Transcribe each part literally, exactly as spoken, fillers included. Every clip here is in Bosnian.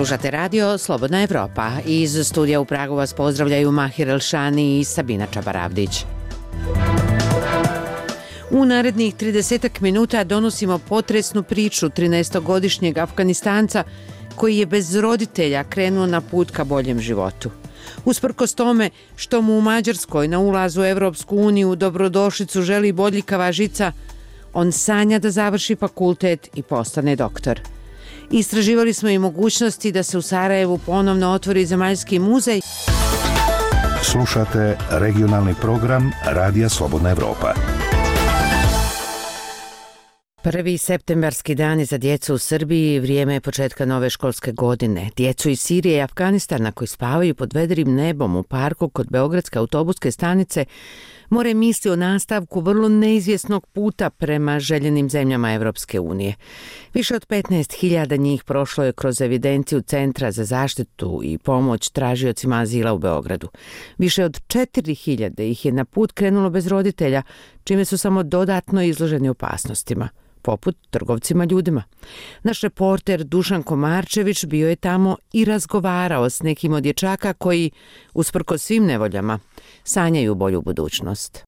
Slušate radio Slobodna Evropa. Iz studija u Pragu vas pozdravljaju Mahir Elšani i Sabina Čabaravdić. U narednih tridesetak minuta donosimo potresnu priču trinaestogodišnjeg Afganistanca koji je bez roditelja krenuo na put ka boljem životu. Usprkos tome što mu u Mađarskoj na ulazu u Evropsku uniju dobrodošlicu želi bodljikava žica, on sanja da završi fakultet i postane doktor. Istraživali smo i mogućnosti da se u Sarajevu ponovno otvori zemaljski muzej. Slušate regionalni program Radija Slobodna Evropa. Prvi septembarski dani za djecu u Srbiji, vrijeme je početka nove školske godine. Djecu iz Sirije i Afganistana koji spavaju pod vedrim nebom u parku kod Beogradske autobuske stanice more misli o nastavku vrlo neizvjesnog puta prema željenim zemljama Evropske unije. Više od petnaest hiljada njih prošlo je kroz evidenciju Centra za zaštitu i pomoć tražiocima azila u Beogradu. Više od četiri hiljade ih je na put krenulo bez roditelja, čime su samo dodatno izloženi opasnostima, poput trgovcima ljudima. Naš reporter Dušan Komarčević bio je tamo i razgovarao s nekim od dječaka koji, usprkos svim nevoljama, sanjaju bolju budućnost.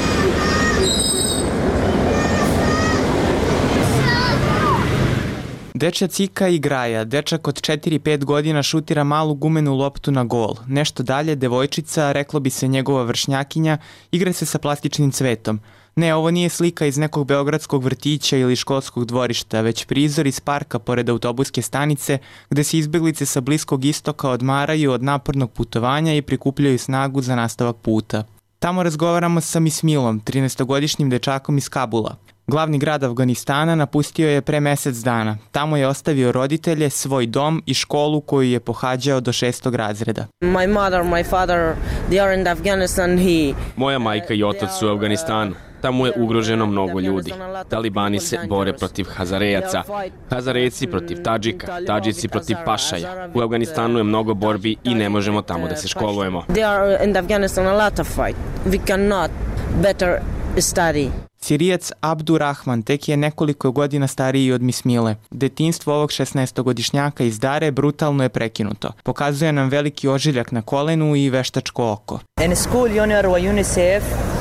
Dečja Cika i Graja, dečak od četiri pet godina šutira malu gumenu loptu na gol. Nešto dalje, devojčica, reklo bi se njegova vršnjakinja, igra se sa plastičnim cvetom. Ne, ovo nije slika iz nekog beogradskog vrtića ili školskog dvorišta, već prizor iz parka pored autobuske stanice gde se izbjeglice sa Bliskog istoka odmaraju od napornog putovanja i prikupljaju snagu za nastavak puta. Tamo razgovaramo sa Mismilom, trinaestogodišnjim dečakom iz Kabula. Glavni grad Afganistana napustio je pre mjesec dana. Tamo je ostavio roditelje, svoj dom i školu koju je pohađao do šestog razreda. My mother, my father, they are in Afghanistan. He... Moja majka i otac su u Afganistanu. Tamo je ugroženo mnogo ljudi. Talibani se bore protiv Hazarejaca, Hazarejci protiv Tadžika, Tadžici protiv Pašaja. U Afganistanu je mnogo borbi i ne možemo tamo da se školujemo. They are in Afghanistan a lot of fight. We cannot better study. Sirijac Abdurrahman tek je nekoliko godina stariji od Mismile. Detinjstvo ovog šesnaestogodišnjaka iz Dare brutalno je prekinuto. Pokazuje nam veliki ožiljak na kolenu i veštačko oko. In school junior wa UNICEF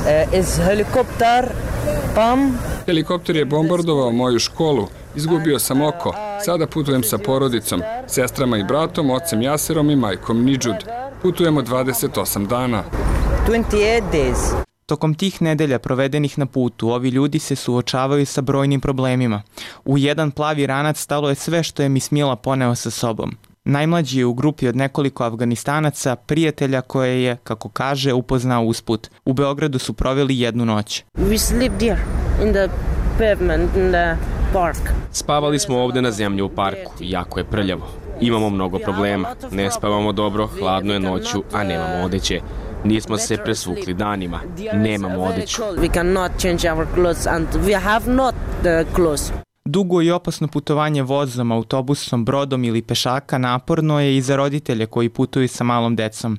is helikopter pam. Helikopter je bombardovao moju školu. Izgubio sam oko. Sada putujem sa porodicom, sestrama i bratom, ocem Jaserom i majkom Nidžud. Putujemo dvadeset osam dana. twenty-eight days. Tokom tih nedelja provedenih na putu, ovi ljudi se suočavaju sa brojnim problemima. U jedan plavi ranac stalo je sve što je Mismila poneo sa sobom. Najmlađi je u grupi od nekoliko Afganistanaca, prijatelja koje je, kako kaže, upoznao usput. U Beogradu su proveli jednu noć. We sleep there in the pavement in the park. Spavali smo ovdje na zemlji u parku, jako je prljavo. Imamo mnogo problema, ne spavamo dobro, hladno je noću, a nemamo odeće. Nismo se presvukli danima, nemamo odeću. We cannot change our clothes and we have not the clothes. Dugo i opasno putovanje vozom, autobusom, brodom ili pešaka naporno je i za roditelje koji putuju sa malom decom.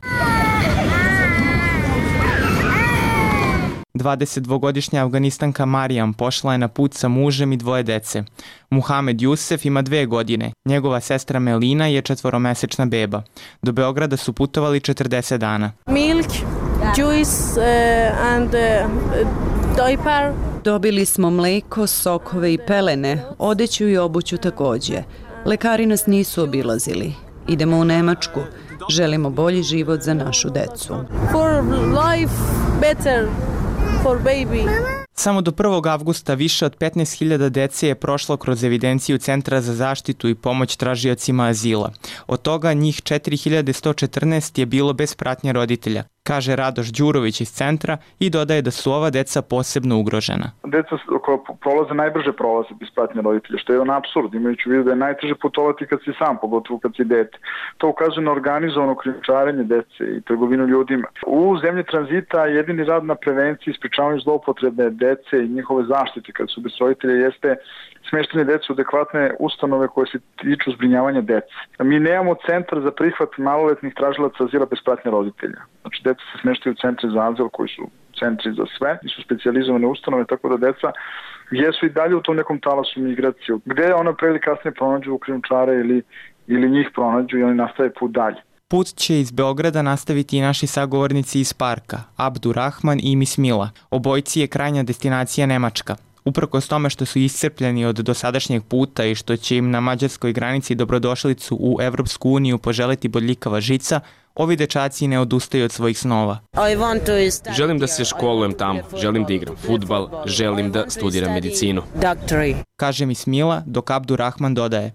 dvadesetdvogodišnja Afganistanka Marijam pošla je na put sa mužem i dvoje dece. Muhamed Jusef ima dve godine, njegova sestra Melina je četvoromesečna beba. Do Beograda su putovali četrdeset dana. Milk, juice uh, and uh, diaper. Dobili smo mleko, sokove i pelene, odeću i obuću također. Lekari nas nisu obilazili. Idemo u Nemačku. Želimo bolji život za našu decu. For life better. For baby. Samo do prvog avgusta više od petnaest hiljada dece je prošlo kroz evidenciju Centra za zaštitu i pomoć tražiocima azila. Od toga njih četiri hiljade sto četrnaest je bilo bez pratnje roditelja, kaže Radoš Đurović iz centra i dodaje da su ova deca posebno ugrožena. Deca koja prolaze najbrže prolaze bez pratnje roditelja, što je on apsurd, imajući u vidu da je najteže putovati kad si sam, pogotovo kad si dete. To ukazuje na organizovano krijumčarenje dece i trgovinu ljudima. U zemlji tranzita jedini rad na prevenciji i sprečavanju zloupotrebe dece i njihove zaštite kad su bez roditelja jeste smještanje dece u adekvatne ustanove koje se tiču zbrinjavanja dece. Mi nemamo centar za prihvat maloletnih tražilaca azila bez pratnje roditelja. Znači, deca se smještaju u centri za azil koji su centri za sve i su specijalizovane ustanove, tako da deca jesu i dalje u tom nekom talasu migraciju, gde ona pre ili kasnije pronađu u krijumčare ili ili njih pronađu i oni nastave put dalje. Put će iz Beograda nastaviti i naši sagovornici iz parka, Abdurrahman i Mismila. Obojci je krajnja destinacija Nemačka. Uprkos tome što su iscrpljeni od dosadašnjeg puta i što će im na mađarskoj granici dobrodošlicu u Evropsku uniju poželiti bodljikava žica, ovi dečaci ne odustaju od svojih snova. Želim da se školujem tamo, želim da igram fudbal, želim da studiram medicinu. Kaže Mismila, dok Abdurrahman dodaje.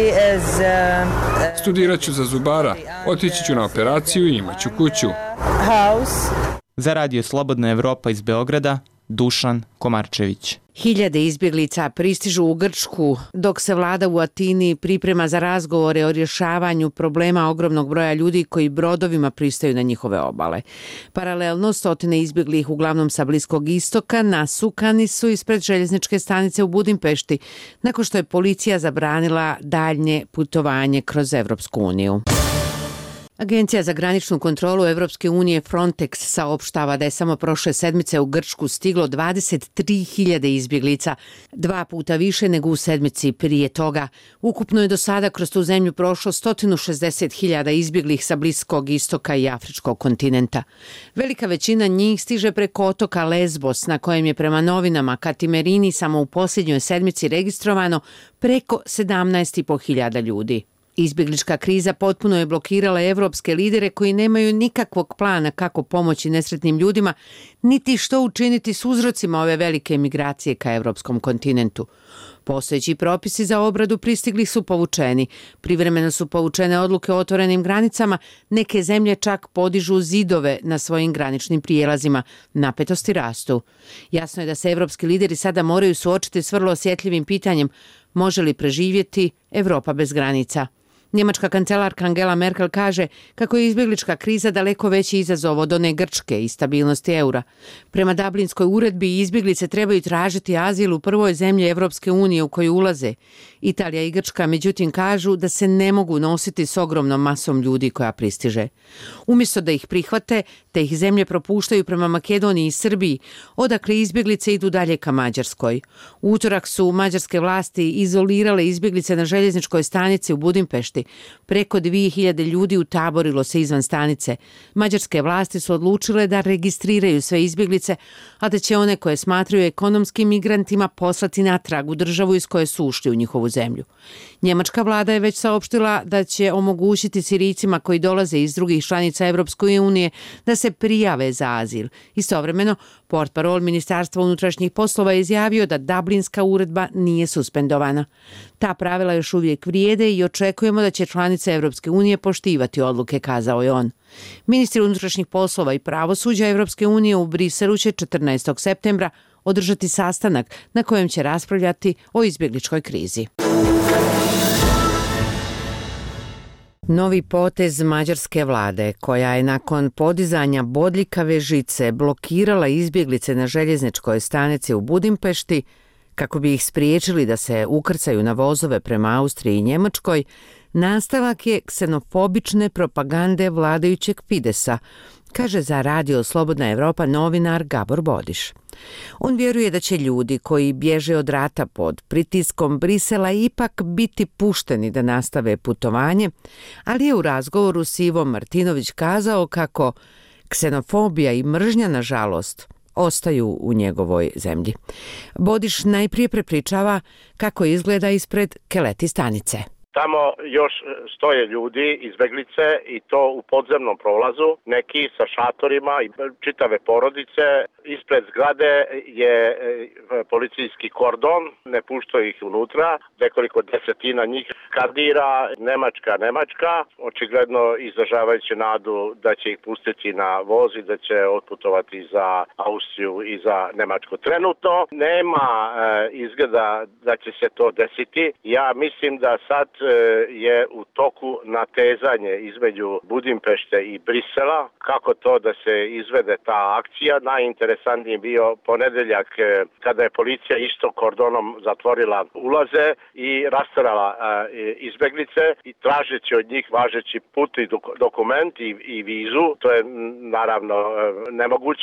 Studirat ću za zubara, otići ću na operaciju i imaću kuću. Za Radio Slobodna Evropa iz Beograda, Dušan Komarčević. Hiljade izbjeglica pristižu u Grčku, dok se vlada u Atini priprema za razgovore o rješavanju problema ogromnog broja ljudi koji brodovima pristaju na njihove obale. Paralelno, stotine izbjeglih uglavnom sa Bliskog istoka nasukani su ispred željezničke stanice u Budimpešti, nakon što je policija zabranila daljnje putovanje kroz Evropsku uniju. Agencija za graničnu kontrolu Evropske unije Frontex saopštava da je samo prošle sedmice u Grčku stiglo dvadeset tri hiljade izbjeglica, dva puta više nego u sedmici prije toga. Ukupno je do sada kroz tu zemlju prošlo sto šezdeset hiljada izbjeglih sa Bliskog istoka i Afričkog kontinenta. Velika većina njih stiže preko otoka Lesbos, na kojem je prema novinama Katimerini samo u posljednjoj sedmici registrovano preko sedamnaest i po hiljada ljudi. Izbjeglička kriza potpuno je blokirala evropske lidere koji nemaju nikakvog plana kako pomoći nesretnim ljudima, niti što učiniti s uzrocima ove velike emigracije ka evropskom kontinentu. Postojeći propisi za obradu pristiglih su povučeni. Privremeno su povučene odluke o otvorenim granicama, neke zemlje čak podižu zidove na svojim graničnim prijelazima. Napetosti rastu. Jasno je da se evropski lideri sada moraju suočiti s vrlo osjetljivim pitanjem: može li preživjeti Evropa bez granica? Njemačka kancelarka Angela Merkel kaže kako je izbjeglička kriza daleko veći izazov od one Grčke i stabilnosti eura. Prema Dublinskoj uredbi izbjeglice trebaju tražiti azil u prvoj zemlji Evropske unije u koju ulaze. Italija i Grčka međutim kažu da se ne mogu nositi s ogromnom masom ljudi koja pristiže. Umjesto da ih prihvate, te ih zemlje propuštaju prema Makedoniji i Srbiji, odakle izbjeglice idu dalje ka Mađarskoj. U utorak su mađarske vlasti izolirale izbjeglice na željezničkoj stanici u Budimpešti. Preko dvije hiljade ljudi utaborilo se izvan stanice. Mađarske vlasti su odlučile da registriraju sve izbjeglice, a da će one koje smatraju ekonomskim migrantima poslati natrag u državu iz koje su ušli u njihovu zemlju. Njemačka vlada je već saopštila da će omogućiti Sirijcima koji dolaze iz drugih članica Evropske unije da se prijave za azil. Istovremeno, portparol Ministarstva unutrašnjih poslova je izjavio da Dublinska uredba nije suspendovana. Ta pravila još uvijek vrijede i očekujemo da će članice Evropske unije poštivati odluke, kazao je on. Ministri unutrašnjih poslova i pravosuđa Evropske unije u Briselu će četrnaestog septembra održati sastanak na kojem će raspravljati o izbjegličkoj krizi. Novi potez mađarske vlade, koja je nakon podizanja bodljikave žice blokirala izbjeglice na željezničkoj stanici u Budimpešti kako bi ih spriječili da se ukrcaju na vozove prema Austriji i Njemačkoj, nastavak je ksenofobične propagande vladajućeg Fidesa, kaže za Radio Slobodna Evropa novinar Gabor Bodiš. On vjeruje da će ljudi koji bježe od rata pod pritiskom Brisela ipak biti pušteni da nastave putovanje, ali je u razgovoru s Ivom Martinović kazao kako ksenofobija i mržnja, nažalost, ostaju u njegovoj zemlji. Bodiš najprije prepričava kako izgleda ispred Keleti stanice. Tamo još stoje ljudi, izbeglice, i to u podzemnom prolazu, neki sa šatorima i čitave porodice. Ispred zgrade je policijski kordon, ne puštaju ih unutra, nekoliko desetina njih skandira Nemačka, Nemačka, očigledno izražavajući nadu da će ih pustiti na voz i da će otputovati za Austriju i za Nemačku. Trenutno nema e, izgleda da će se to desiti. Ja mislim da sad je u toku natezanje između Budimpešte i Brisela, kako to da se izvede ta akcija. Najinteresantniji bio ponedeljak kada je policija isto kordonom zatvorila ulaze i rasterala izbeglice i tražeći od njih važeći putni dokument i, i vizu. To je naravno nemoguće.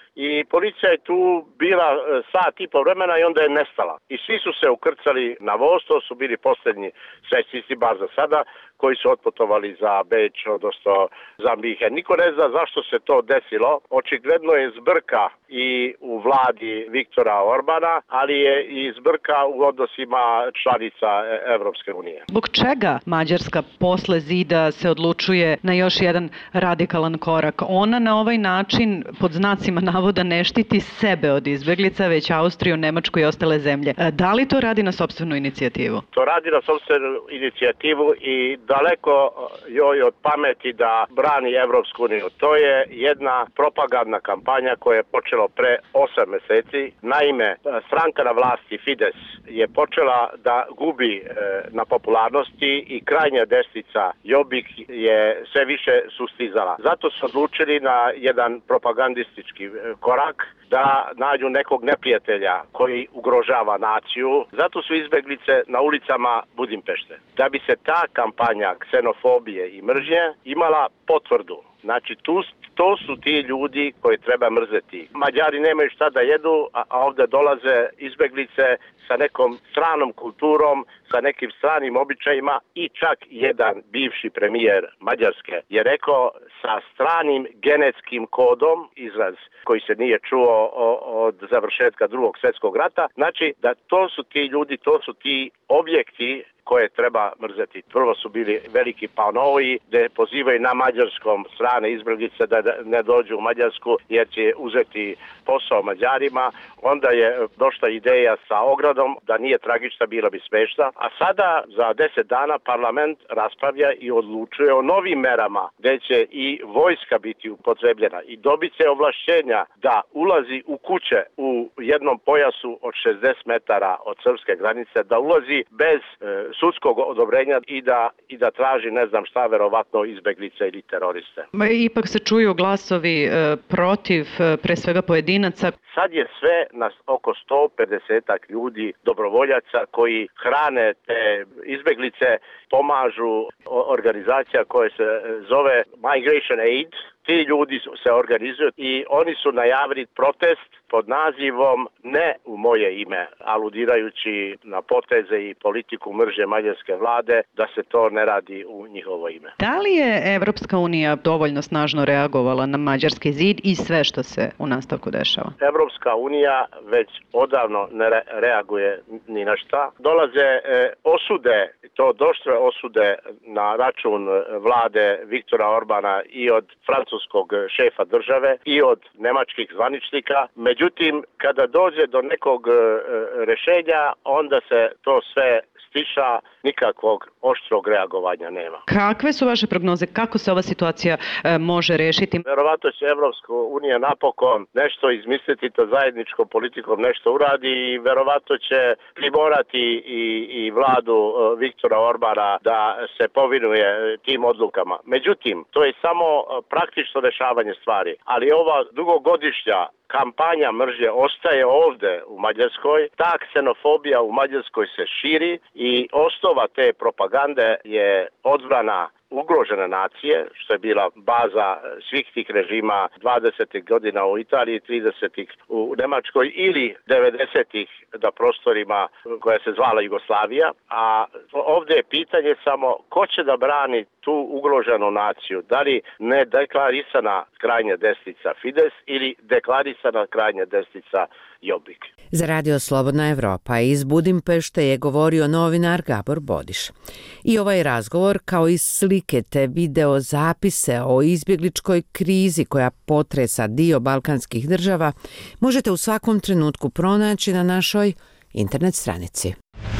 i policija je tu bila sat i po vremena i onda je nestala. I svi su se ukrcali na voz, to su bili posljednji svećnici, bar za sada, koji su otputovali za Beč, odnosno za Minhen. Niko ne zna zašto se to desilo. Očigledno je zbrka i u vladi Viktora Orbana, ali je i zbrka u odnosima članica Evropske unije. Zbog čega Mađarska posle zida se odlučuje na još jedan radikalan korak? Ona na ovaj način, pod znacima navoda, ne štiti sebe od izbeglica, već Austriju, Nemačku i ostale zemlje. Da li to radi na sopstvenu inicijativu? To radi na sopstvenu inicijativu i daleko joj od pameti da brani Evropsku uniju. To je jedna propagandna kampanja koja je počela pre osam meseci. Naime, stranka na vlasti Fides je počela da gubi e, na popularnosti i krajnja desnica Jobbik je sve više sustizala. Zato su odlučili na jedan propagandistički korak da nađu nekog neprijatelja koji ugrožava naciju. Zato su izbeglice na ulicama Budimpešte. Da bi se ta kampanja ksenofobije i mržnje imala potvrdu. Znači, tu, to su ti ljudi koji treba mrzeti. Mađari nemaju šta da jedu, a, a ovde dolaze izbeglice sa nekom stranom kulturom, sa nekim stranim običajima i čak jedan bivši premijer Mađarske je rekao sa stranim genetskim kodom, izraz koji se nije čuo od završetka Drugog svjetskog rata. Znači da to su ti ljudi, to su ti objekti koje treba mrzeti. Prvo su bili veliki panoji gde pozivaju na mađarskom strane izbeglice da ne dođu u Mađarsku jer će uzeti posao Mađarima. Onda je došla ideja sa ogradom da nije tragična, bila bi smešna. A sada za deset dana parlament raspravlja i odlučuje o novim merama gde će i vojska biti upotrebljena i dobit će ovlašćenja da ulazi u kuće u jednom pojasu od šezdeset metara od srpske granice, da ulazi bez e, sudskog odobrenja i da, i da traži ne znam šta, verovatno izbeglice ili teroriste. Ipak se čuju glasovi e, protiv, e, pre svega pojedinaca. Sad je sve na oko sto pedeset ljudi dobrovoljaca koji hrane te izbeglice, pomažu organizacija koja se zove Migration Aid. Ti ljudi se organizuju i oni su najavili protest pod nazivom Ne u moje ime, aludirajući na poteze i politiku mržnje mađarske vlade da se to ne radi u njihovo ime. Da li je Evropska unija dovoljno snažno reagovala na mađarski zid i sve što se u nastavku dešava? Evropska unija već odavno ne re- reaguje ni na šta. Dolaze e, osude, to došle osude na račun vlade Viktora Orbana i od francuskog šefa države i od nemačkih zvaničnika. Međutim, kada dođe do nekog e, rešenja, onda se to sve stiša, nikakvog oštrog reagovanja nema. Kakve su vaše prognoze? Kako se ova situacija e, može rešiti? Verovatno će Evropska unija napokon nešto izmisliti, to zajedničkom politikom nešto uradi i verovatno će primorati i, i vladu e, Viktora Orbana da se povinuje tim odlukama. Međutim, to je samo praktično rešavanje stvari, ali ova dugogodišnja kampanja mržnje ostaje ovde u Mađarskoj. Ta ksenofobija u Mađarskoj se širi i osnova te propagande je odbrana ugrožene nacije, što je bila baza svih tih režima dvadesetih godina u Italiji, tridesetih u Nemačkoj ili devedesetih na prostorima koja se zvala Jugoslavija. A ovdje je pitanje samo ko će da brani tu ugroženu naciju. Da li ne deklarisana krajnja desnica Fides ili deklarisana krajnja desnica Jobbik. Za Radio Slobodna Evropa iz Budimpešte je govorio novinar Gabor Bodiš. I ovaj razgovor, kao i slike te video zapise o izbjegličkoj krizi koja potresa dio balkanskih država, možete u svakom trenutku pronaći na našoj internet stranici.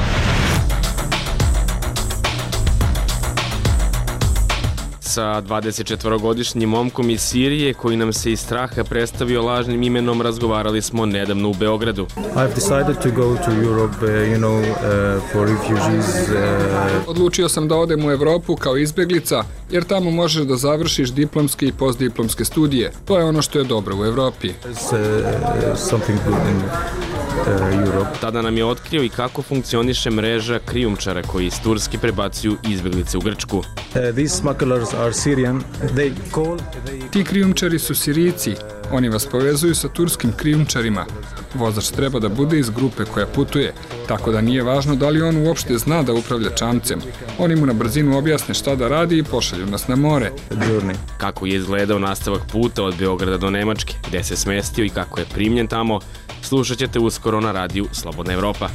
Sa dvadesetčetvorogodišnjim momkom iz Sirije koji nam se iz straha predstavio lažnim imenom razgovarali smo nedavno u Beogradu. I've decided to go to Europe, uh, you know, uh, for refugees. Uh... Odlučio sam da odem u Evropu kao izbeglica, jer tamo možeš da završiš diplomske i postdiplomske studije. To je ono što je dobro u Evropi. It's, uh, something good in Europe. Tada nam je otkrio i kako funkcioniše mreža krijumčara koji iz Turske prebacuju izbeglice u Grčku. Uh, these smugglers are Syrian. They call, they... Ti krijumčari su Sirijci. Oni vas povezuju sa turskim krijumčarima. Vozač treba da bude iz grupe koja putuje, tako da nije važno da li on uopšte zna da upravlja čamcem. Oni mu na brzinu objasne šta da radi i pošalju nas na more. Kako je izgledao nastavak puta od Beograda do Nemačke, gde se smestio i kako je primljen tamo, slušat ćete uskoro na radiju Slobodna Evropa.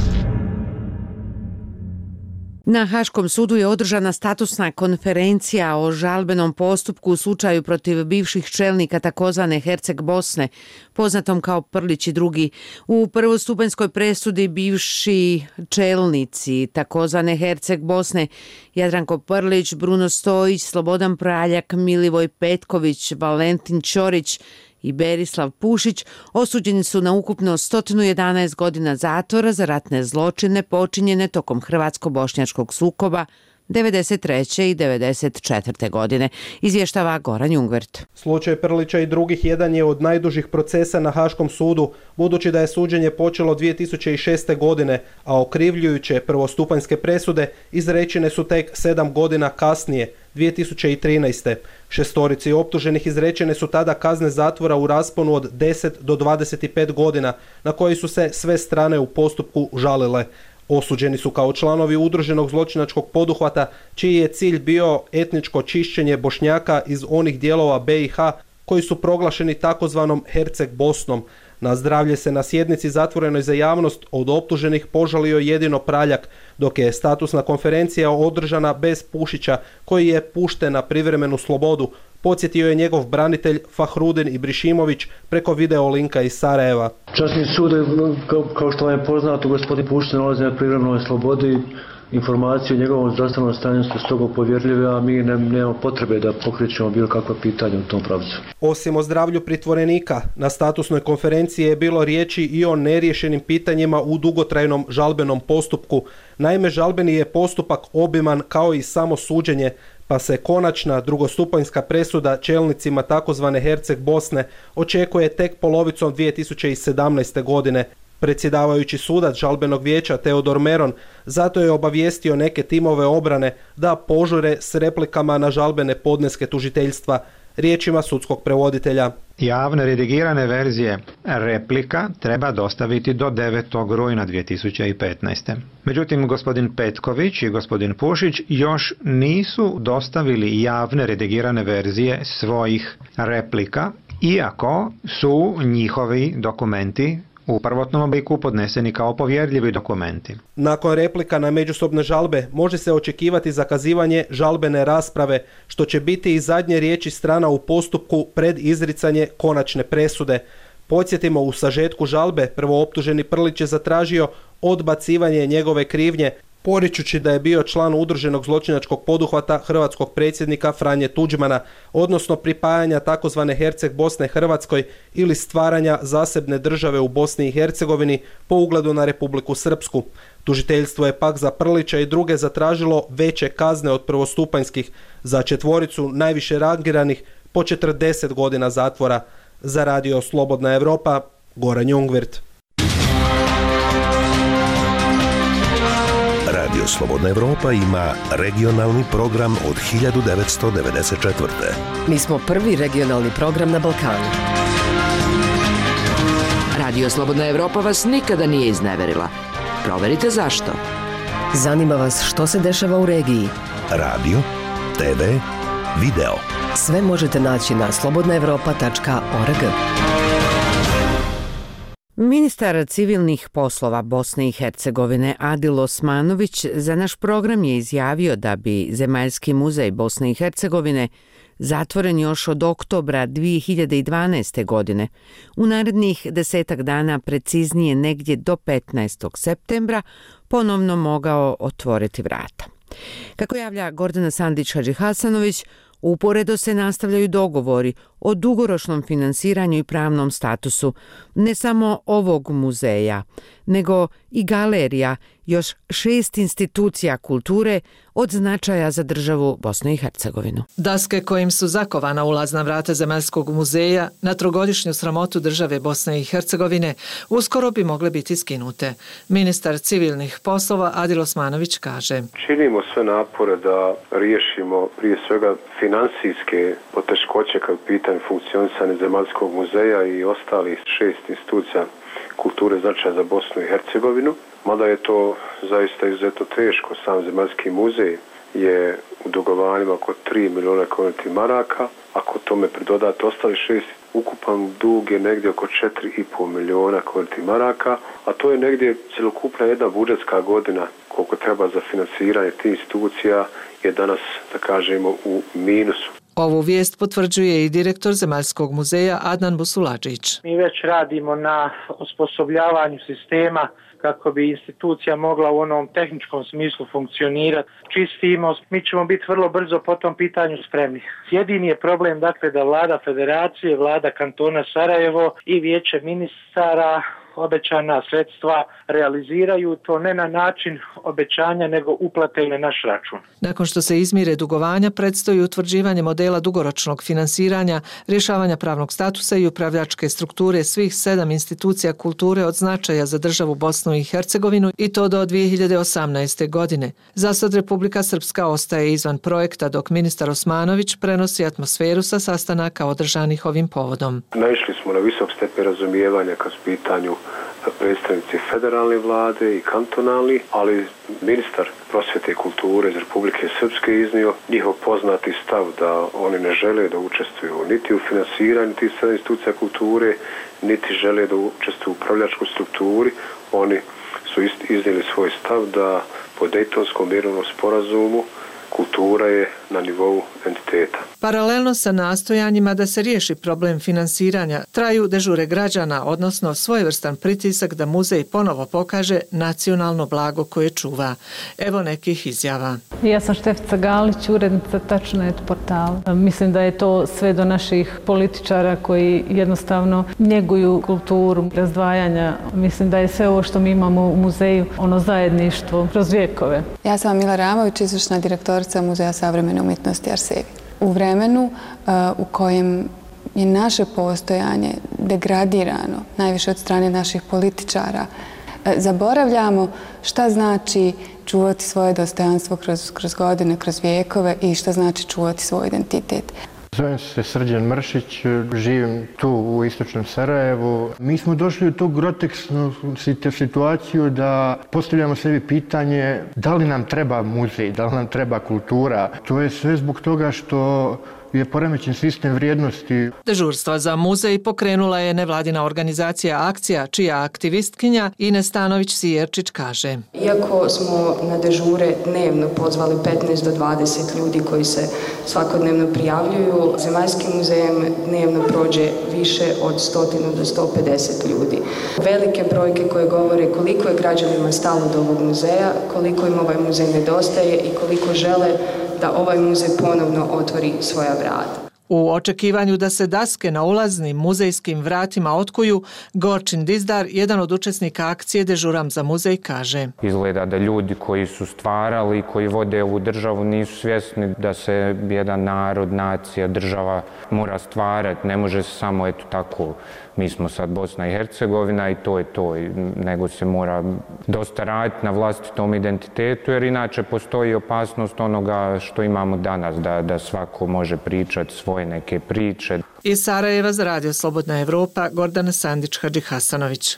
Na Haškom sudu je održana statusna konferencija o žalbenom postupku u slučaju protiv bivših čelnika takozvane Herceg Bosne, poznatom kao Prlić i drugi. U prvostupanjskoj presudi bivši čelnici takozvane Herceg Bosne Jadranko Prlić, Bruno Stojić, Slobodan Praljak, Milivoj Petković, Valentin Ćorić i Berislav Pušić osuđeni su na ukupno sto jedanaest godina zatvora za ratne zločine počinjene tokom hrvatsko-bošnjačkog sukoba devedeset treće i devedeset četvrte godine, izvještava Goran Jungvert. Slučaj Prlića i drugih jedan je od najdužih procesa na Haškom sudu, budući da je suđenje počelo dvije tisuće šeste. godine, a okrivljujuće prvostupanjske presude izrečene su tek sedam godina kasnije, dvije tisuće trinaeste. Šestorici optuženih izrečene su tada kazne zatvora u rasponu od deset do dvadeset pet godina, na koji su se sve strane u postupku žalile. Osuđeni su kao članovi udruženog zločinačkog poduhvata, čiji je cilj bio etničko čišćenje Bošnjaka iz onih dijelova be i ha koji su proglašeni takozvanom Herceg Bosnom. Na zdravlje se na sjednici zatvorenoj za javnost od optuženih požalio jedino Praljak, dok je statusna konferencija održana bez Pušića, koji je pušten na privremenu slobodu. Podsjetio je njegov branitelj Fahrudin Ibrišimović preko video linka iz Sarajeva. Časni sud, kao, kao što vam je poznato, gospodin Pušić nalazi na privremenoj slobodi. Informacije o njegovom zdravstvenom stanju su stoga povjerljive, a mi ne, nemamo potrebe da pokrećemo bilo kakva pitanja u tom pravcu. Osim o zdravlju pritvorenika, na statusnoj konferenciji je bilo riječi i o neriješenim pitanjima u dugotrajnom žalbenom postupku. Naime, žalbeni je postupak obiman kao i samo suđenje, pa se konačna drugostupanjska presuda čelnicima takozvane Herceg Bosne očekuje tek polovicom dvije tisuće sedamnaeste. godine. Predsjedavajući sudac žalbenog vijeća Teodor Meron zato je obavijestio neke timove obrane da požure s replikama na žalbene podneske tužiteljstva, riječima sudskog prevoditelja. Javne redigirane verzije replika treba dostaviti do devetog rujna dvije tisuće petnaeste. Međutim, gospodin Petković i gospodin Pušić još nisu dostavili javne redigirane verzije svojih replika, iako su njihovi dokumenti u prvotnom obliku podneseni kao povjerljivi dokumenti. Nakon replika na međusobne žalbe može se očekivati zakazivanje žalbene rasprave, što će biti i zadnje riječi strana u postupku pred izricanje konačne presude. Podsjetimo, u sažetku žalbe prvooptuženi Prlić je zatražio odbacivanje njegove krivnje, poričući da je bio član udruženog zločinačkog poduhvata hrvatskog predsjednika Franje Tuđmana, odnosno pripajanja takozvane Herceg Bosne Hrvatskoj ili stvaranja zasebne države u Bosni i Hercegovini po ugledu na Republiku Srpsku. Tužiteljstvo je pak za Prlića i druge zatražilo veće kazne od prvostupanjskih, za četvoricu najviše rangiranih po četrdeset godina zatvora. Za radio Slobodna Evropa, Goran Jungvert. Radio Slobodna Evropa ima regionalni program od hiljadu devetsto devedeset četvrte. Mi smo prvi regionalni program na Balkanu. Radio Slobodna Evropa vas nikada nije izneverila. Proverite zašto. Zanima vas što se dešava u regiji. Radio, te ve, video. Sve možete naći na slobodna evropa tačka org. Ministar civilnih poslova Bosne i Hercegovine Adil Osmanović za naš program je izjavio da bi Zemaljski muzej Bosne i Hercegovine, zatvoren još od oktobra dvije hiljade dvanaeste. godine, u narednih desetak dana, preciznije negdje do petnaestog septembra, ponovno mogao otvoriti vrata. Kako javlja Gordana Sandić-Hadžihasanović, uporedo se nastavljaju dogovori o dugoročnom finansiranju i pravnom statusu ne samo ovog muzeja, nego i galerija još šest institucija kulture od značaja za državu Bosnu i Hercegovinu. Daske kojim su zakovana ulazna vrata Zemaljskog muzeja na trogodišnju sramotu države Bosne i Hercegovine uskoro bi mogle biti skinute. Ministar civilnih poslova Adil Osmanović kaže: Činimo sve napore da riješimo prije svega finansijske poteškoće kad pitanje funkcionisanja Zemaljskog muzeja i ostalih šest institucija kulture značaja za Bosnu i Hercegovinu. Mada je to zaista izuzetno teško. Sam Zemaljski muzej je u dugovanjima oko tri miliona konvertnih maraka. Ako tome pridodate ostali šest, ukupan dug je negdje oko četiri i pol miliona konvertnih maraka, a to je negdje cjelokupna jedna budžetska godina koliko treba za financiranje tih institucija je danas, da kažemo, u minusu. Ovu vijest potvrđuje i direktor Zemaljskog muzeja Adnan Busuladžić. Mi već radimo na osposobljavanju sistema kako bi institucija mogla u onom tehničkom smislu funkcionirati. Čistimo, mi ćemo biti vrlo brzo po tom pitanju spremni. Jedini je problem dakle da vlada federacije, vlada kantona Sarajevo i vijeće ministara obećana sredstva realiziraju, to ne na način obećanja nego uplate na naš račun. Nakon što se izmire dugovanja, predstoji utvrđivanje modela dugoročnog finansiranja, rješavanja pravnog statusa i upravljačke strukture svih sedam institucija kulture od značaja za državu Bosnu i Hercegovinu i to do dvije hiljade osamnaeste. godine. Zasad Republika Srpska ostaje izvan projekta, dok ministar Osmanović prenosi atmosferu sa sastanaka održanih ovim povodom. Naišli smo na visok stepen razumijevanja kad su pitanju predstavnici federalne vlade i kantonalni, ali ministar prosvjete i kulture iz Republike Srpske iznio njihov poznati stav da oni ne žele da učestvuju niti u finansiranju tih sedam institucija kulture, niti žele da učestvuju u upravljačkoj strukturi. Oni su iznijeli svoj stav da po Dejtonskom mirovnom sporazumu kultura je na nivou entiteta. Paralelno sa nastojanjima da se riješi problem finansiranja, traju dežure građana, odnosno svojevrstan pritisak da muzej ponovo pokaže nacionalno blago koje čuva. Evo nekih izjava. Ja sam Štefica Galić, urednica Tačnet portala. Mislim da je to sve do naših političara koji jednostavno njeguju kulturu razdvajanja. Mislim da je sve ovo što mi imamo u muzeju, ono zajedništvo kroz vijekove. Ja sam Mila Ramović, izvršna direktorica Muzeja savremene umjetnosti Arsevi. U vremenu uh, u kojem je naše postojanje degradirano, najviše od strane naših političara, uh, zaboravljamo šta znači čuvati svoje dostojanstvo kroz, kroz godine, kroz vijekove i šta znači čuvati svoj identitet. Zovem se Srđan Mršić, živim tu u istočnom Sarajevu. Mi smo došli u tu grotesnu situaciju da postavljamo sebi pitanje da li nam treba muzej, da li nam treba kultura. To je sve zbog toga što je poremećen sistem vrijednosti. Dežurstva za muzej pokrenula je nevladina organizacija Akcija, čija aktivistkinja Ines Stanović-Sijerčić kaže: Iako smo na dežure dnevno pozvali petnaest do dvadeset ljudi koji se svakodnevno prijavljuju, Zemaljskim muzejem dnevno prođe više od sto do sto pedeset ljudi. Velike brojke koje govore koliko je građanima stalo do ovog muzeja, koliko im ovaj muzej nedostaje i koliko žele da ovaj muzej ponovno otvori svoja vrata. U očekivanju da se daske na ulaznim muzejskim vratima otkuju, Gorčin Dizdar, jedan od učesnika akcije Dežuram za muzej, kaže: Izgleda da ljudi koji su stvarali i koji vode ovu državu nisu svjesni da se jedan narod, nacija, država mora stvarati. Ne može se samo eto tako, mi smo sad Bosna i Hercegovina i to je to, nego se mora dosta raditi na vlastitom identitetu, jer inače postoji opasnost onoga što imamo danas, da, da svako može pričati svoje neke priče. Iz Sarajeva za Radio Slobodna Evropa, Gordana Sandić-Hadži Hasanović.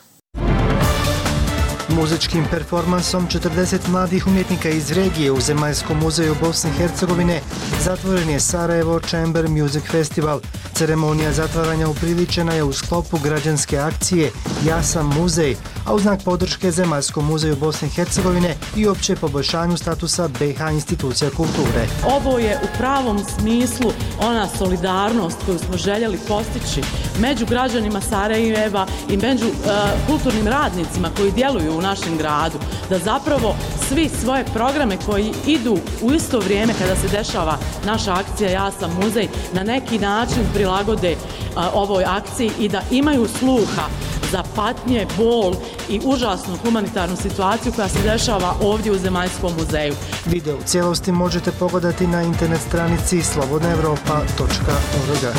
Muzičkim performansom četrdeset mladih umjetnika iz regije u Zemaljskom muzeju Bosne i Hercegovine zatvoren je Sarajevo Chamber Music Festival. Ceremonija zatvaranja upriličena je u sklopu građanske akcije Ja sam muzej, a u znak podrške Zemaljskom muzeju Bosne i Hercegovine i opće poboljšanju statusa B H institucija kulture. Ovo je u pravom smislu ona solidarnost koju smo željeli postići među građanima Sarajeva i među uh, kulturnim radnicima koji djeluju u našem gradu, da zapravo svi svoje programe koji idu u isto vrijeme kada se dešava naša akcija Ja sam muzej na neki način prilagode uh, ovoj akciji i da imaju sluha za patnje, bol i užasnu humanitarnu situaciju koja se dešava ovdje u Zemaljskom muzeju. Video u cijelosti možete pogledati na internet stranici slobodna europa točka org.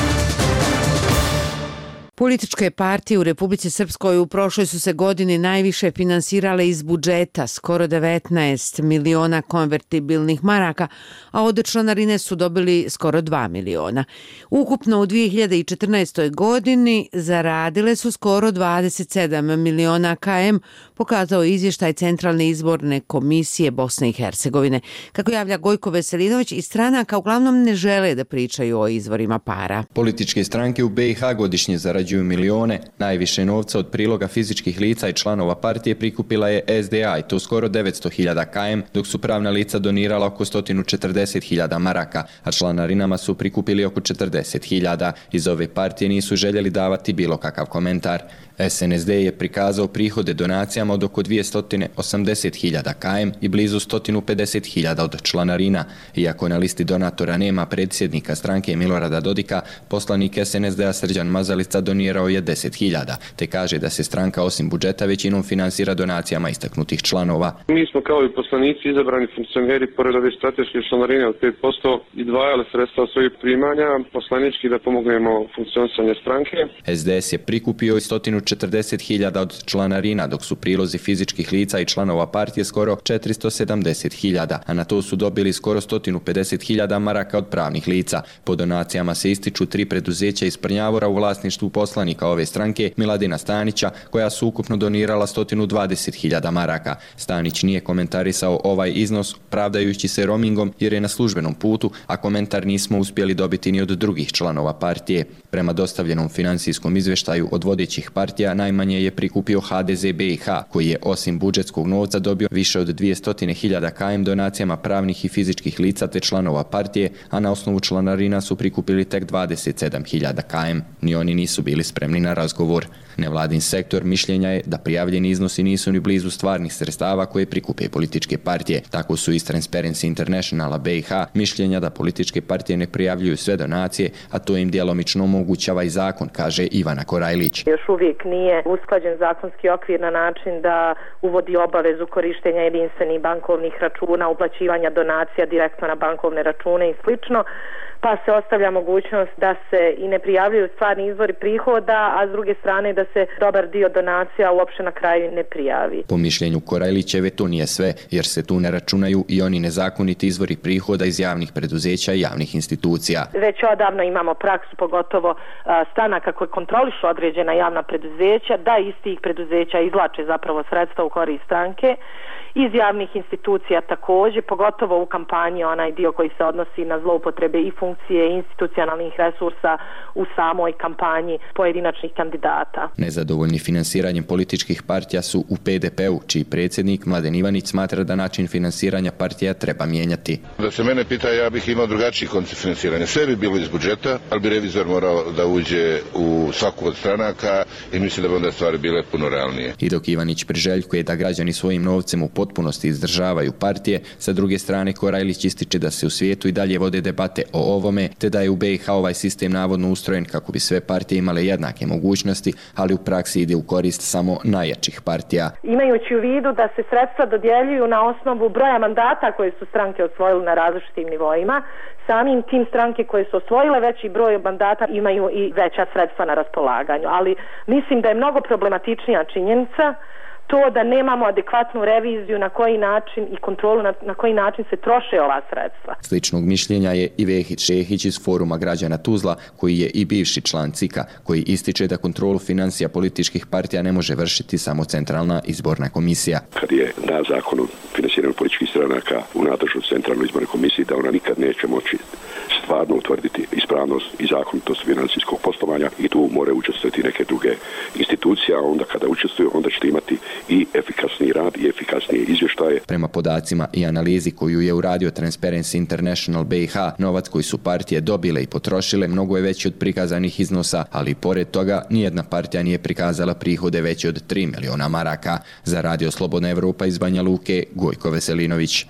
Političke partije u Republici Srpskoj u prošloj su se godini najviše finansirale iz budžeta, skoro devetnaest miliona konvertibilnih maraka, a od članarine su dobili skoro dva miliona. Ukupno u dvije hiljade četrnaestoj. godini zaradile su skoro dvadeset sedam miliona km, pokazao je izvještaj Centralne izborne komisije Bosne i Hercegovine. Kako javlja Gojko Veselinović, iz stranaka uglavnom ne žele da pričaju o izvorima para. Političke stranke u B i H godišnje zarađuju milione. Najviše novca od priloga fizičkih lica i članova partije prikupila je S D A i to skoro devetsto hiljada km, dok su pravna lica donirala oko sto četrdeset hiljada maraka, a članarinama su prikupili oko četrdeset hiljada. Iz ove partije nisu željeli davati bilo kakav komentar. S N S D je prikazao prihode donacijama od oko dvjesto osamdeset hiljada km i blizu sto pedeset hiljada od članarina. Iako na listi donatora nema predsjednika stranke Milorada Dodika, poslanik S N S D-a Srđan Mazalica donirao je deset hiljada, te kaže da se stranka osim budžeta većinom finansira donacijama istaknutih članova. Mi smo kao i poslanici izabrani funkcioneri pored ove strateške članarine od pet posto izdvajali sredstva od svojih primanja poslanički da pomognemo funkcionisanje stranke. S D S je prikupio i sto četrdeset hiljada od članarina, dok su prilozi fizičkih lica i članova partije skoro četiristo sedamdeset hiljada, a na to su dobili skoro sto pedeset hiljada maraka od pravnih lica. Po donacijama se ističu tri preduzeća iz Prnjavora u vlasništvu poslanika ove stranke, Miladina Stanića, koja su ukupno donirala sto dvadeset hiljada maraka. Stanić nije komentarisao ovaj iznos, pravdajući se roamingom jer je na službenom putu, a komentar nismo uspjeli dobiti ni od drugih članova partije. Prema dostavljenom financijskom izveštaju od vodećih partija najmanje je prikupio H D Z B i H, koji je osim budžetskog novca dobio više od dvjesto hiljada km donacijama pravnih i fizičkih lica te članova partije, a na osnovu članarina su prikupili tek dvadeset sedam hiljada km. Ni oni nisu bili spremni na razgovor. Nevladin sektor mišljenja je da prijavljeni iznosi nisu ni blizu stvarnih sredstava koje prikupe političke partije. Tako su iz Transparency Internationala B i H mišljenja da političke partije ne prijavljuju sve donacije, a to im djelomično omogućava i zakon, kaže Ivana Korajlić. Još uvijek nije usklađen zakonski okvir na način da uvodi obavezu korištenja jedinstvenih bankovnih računa, uplaćivanja donacija direktno na bankovne račune i slično, pa se ostavlja mogućnost da se i ne prijavljuju stvarni izvori prihoda, a s druge strane da se dobar dio donacija uopšte na kraju ne prijavi. Po mišljenju Korajlićeve to nije sve, jer se tu ne računaju i oni nezakoniti izvori prihoda iz javnih preduzeća i javnih institucija. Već odavno imamo praksu, pogotovo stranaka koje kontrolišu određena javna preduzeća, da iz tih preduzeća izvlače zapravo sredstva u korist stranke. Iz javnih institucija također, pogotovo u kampanji, onaj dio koji se odnosi na zloupotrebe i funkcije institucionalnih resursa u samoj kampanji pojedinačnih kandidata. Nezadovoljni finansiranjem političkih partija su u P D P-u, čiji predsjednik Mladen Ivanić smatra da način finansiranja partija treba mijenjati. Da se mene pita, ja bih imao drugačiji koncept finansiranja. Sve bi bilo iz budžeta, ali bi revizor morao da uđe u svaku od stranaka i mislim da bi onda stvari bile puno realnije. I dok Ivanić priželjkuje da građani svojim novcem u potpunosti izdržavaju partije, sa druge strane Korajlić ističe da se u svijetu i dalje vode debate o ovome, te da je u B i H ovaj sistem navodno ustrojen kako bi sve partije imale jednake mogućnosti, ali u praksi ide u korist samo najjačih partija. Imajući u vidu da se sredstva dodjeljuju na osnovu broja mandata koje su stranke osvojile na različitim nivoima, samim tim stranke koje su osvojile veći broj mandata imaju i veća sredstva na raspolaganju. Ali mislim da je mnogo problematičnija činjenica to da nemamo adekvatnu reviziju na koji način i kontrolu na, na koji način se troše ova sredstva. Sličnog mišljenja je i Vehić Šehić iz Foruma građana Tuzla, koji je i bivši član C I K-a, koji ističe da kontrolu financija političkih partija ne može vršiti samo Centralna izborna komisija. Kad je na zakonu financiranju političkih stranaka u nadležnosti Centralnoj izbornoj komisiji, da ona nikad neće moći stvarno utvrditi ispravnost i zakonitost financijskog poslovanja i tu moraju učestvovati neke druge institucije, a onda kada učestvuju, onda ćete imati i efikasniji rad i efikasnije izvještaje. Prema podacima i analizi koju je uradio Transparency International B i H, novac koji su partije dobile i potrošile mnogo je veći od prikazanih iznosa, ali i pored toga nijedna partija nije prikazala prihode veće od tri miliona maraka. Za Radio Slobodna Evropa iz Banja Luke, Gojko Veselinović.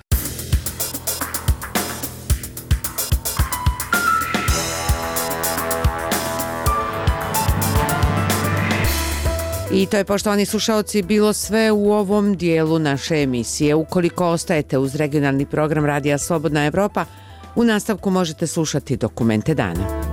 I to je, poštovani slušaoci, bilo sve u ovom dijelu naše emisije. Ukoliko ostajete uz regionalni program Radija Slobodna Evropa, u nastavku možete slušati dokumente dana.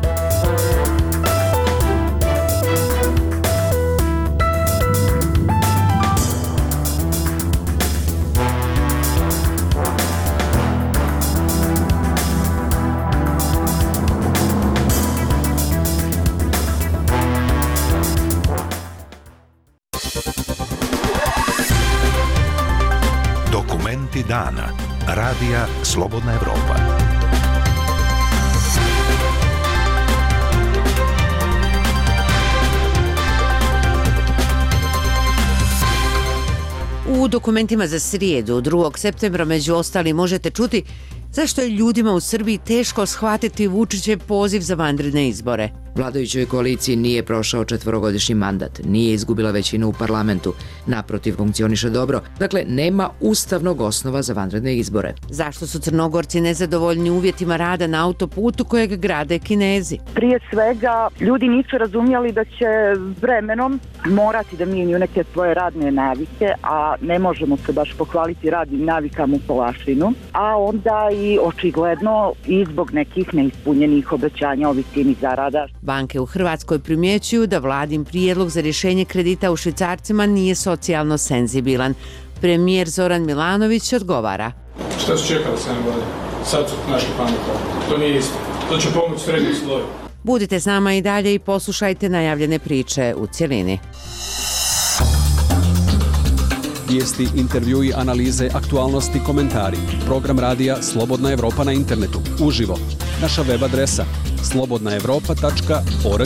Dokumenti dana. Radija Slobodna Evropa. U dokumentima za srijedu, drugog septembra, među ostali možete čuti zašto je ljudima u Srbiji teško shvatiti Vučićev poziv za vanredne izbore. Vladajućoj koaliciji nije prošao četvorogodišnji mandat, nije izgubila većinu u parlamentu, naprotiv funkcioniše dobro, dakle nema ustavnog osnova za vanredne izbore. Zašto su Crnogorci nezadovoljni uvjetima rada na autoputu kojeg grade Kinezi? Prije svega, ljudi nisu razumjeli da će vremenom morati da mijenjaju neke svoje radne navike, a ne možemo se baš pohvaliti radnim navikama u Polašinu, a onda i očigledno i zbog nekih neispunjenih obećanja o visini zarada. Banke u Hrvatskoj primjećuju da vladin prijedlog za rješenje kredita u švicarcima nije socijalno senzibilan. Premijer Zoran Milanović odgovara. Šta su čekali sedam godina? Sad su našli panika. To nije isto. To će pomoći srednjem sloju. Budite s nama i dalje i poslušajte najavljene priče u cjelini. Vijesti, intervjui, analize, aktualnosti, komentari. Program radija Slobodna Evropa na internetu. Uživo. Naša web adresa slobodna evropa tačka org.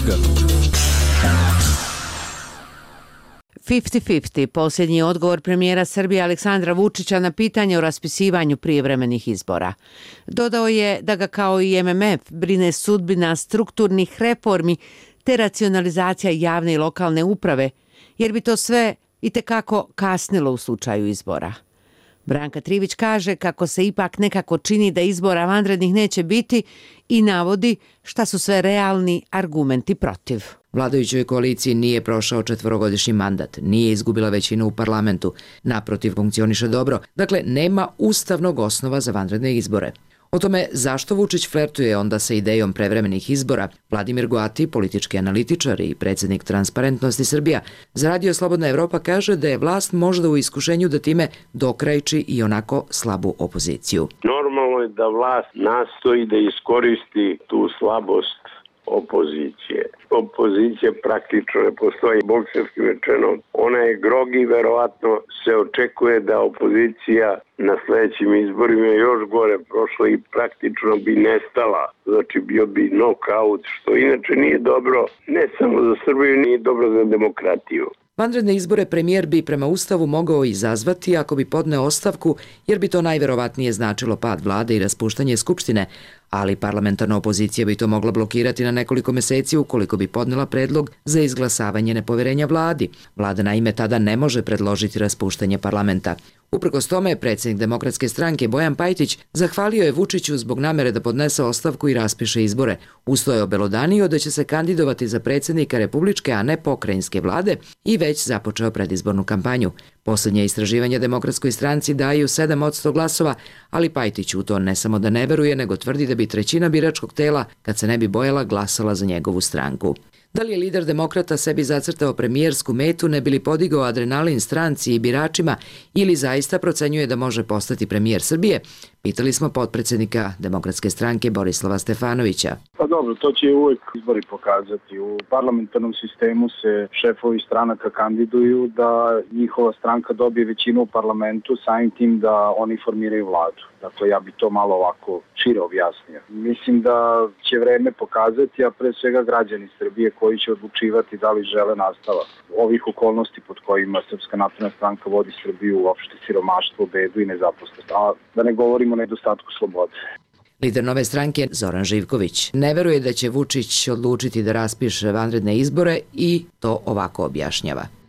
pedeset pedeset, posljednji odgovor premijera Srbije Aleksandra Vučića na pitanje o raspisivanju prijevremenih izbora. Dodao je da ga kao i M M F brine sudbina strukturnih reformi te racionalizacija javne i lokalne uprave, jer bi to sve itekako kasnilo u slučaju izbora. Branka Trivić kaže kako se ipak nekako čini da izbora vanrednih neće biti i navodi šta su sve realni argumenti protiv. Vladajućoj koaliciji nije prošao četvorogodišnji mandat, nije izgubila većinu u parlamentu, naprotiv funkcioniše dobro, dakle nema ustavnog osnova za vanredne izbore. O tome zašto Vučić flertuje onda sa idejom prevremenih izbora, Vladimir Goati, politički analitičar i predsjednik Transparentnosti Srbija, za Radio Slobodna Evropa kaže da je vlast možda u iskušenju da time dokrajči i onako slabu opoziciju. Normalno je da vlast nastoji da iskoristi tu slabost opozicije. Opozicija praktično ne postoji, bokserski rečeno. Ona je grogi, verovatno se očekuje da opozicija na sljedećim izborima još gore prošla i praktično bi nestala. Znači bio bi knockout, što inače nije dobro, ne samo za Srbiju, nije dobro za demokratiju. Vanredne izbore premijer bi prema Ustavu mogao izazvati ako bi podneo ostavku, jer bi to najverovatnije značilo pad vlade i raspuštanje skupštine, ali parlamentarna opozicija bi to mogla blokirati na nekoliko meseci ukoliko bi podnela predlog za izglasavanje nepoverenja vladi. Vlada naime tada ne može predložiti raspuštanje parlamenta. Uprkos tome, predsjednik Demokratske stranke Bojan Pajtić zahvalio je Vučiću zbog namere da podnese ostavku i raspiše izbore. Uz to je obelodanio da će se kandidovati za predsjednika republičke, a ne pokrajinske vlade i već započeo predizbornu kampanju. Posljednje istraživanja Demokratskoj stranci daju sedam posto glasova, ali Pajtić u to ne samo da ne veruje, nego tvrdi da bi trećina biračkog tela, kad se ne bi bojala, glasala za njegovu stranku. Da li je lider demokrata sebi zacrtao premijersku metu, ne bi li podigao adrenalin stranci i biračima ili zaista procenjuje da može postati premijer Srbije? Pitali smo potpredsjednika Demokratske stranke Borislava Stefanovića. Pa dobro, to će uvijek izbori pokazati. U parlamentarnom sistemu se šefovi stranaka kandiduju da njihova stranka dobije većinu u parlamentu, samim tim da oni formiraju vladu. Dakle, ja bi to malo ovako šire objasnio. Mislim da će vreme pokazati, a pre svega građani Srbije koji će odlučivati da li žele nastavak ovih okolnosti pod kojima Srpska napredna stranka vodi Srbiju, uopšte siromaštvo, bedu i nezaposlenost. A da ne govorimo o nedostatku slobode. Lider nove stranke Zoran Živković ne veruje da će Vučić odlučiti da raspiše vanredne izbore i to ovako objašnjava. Vučić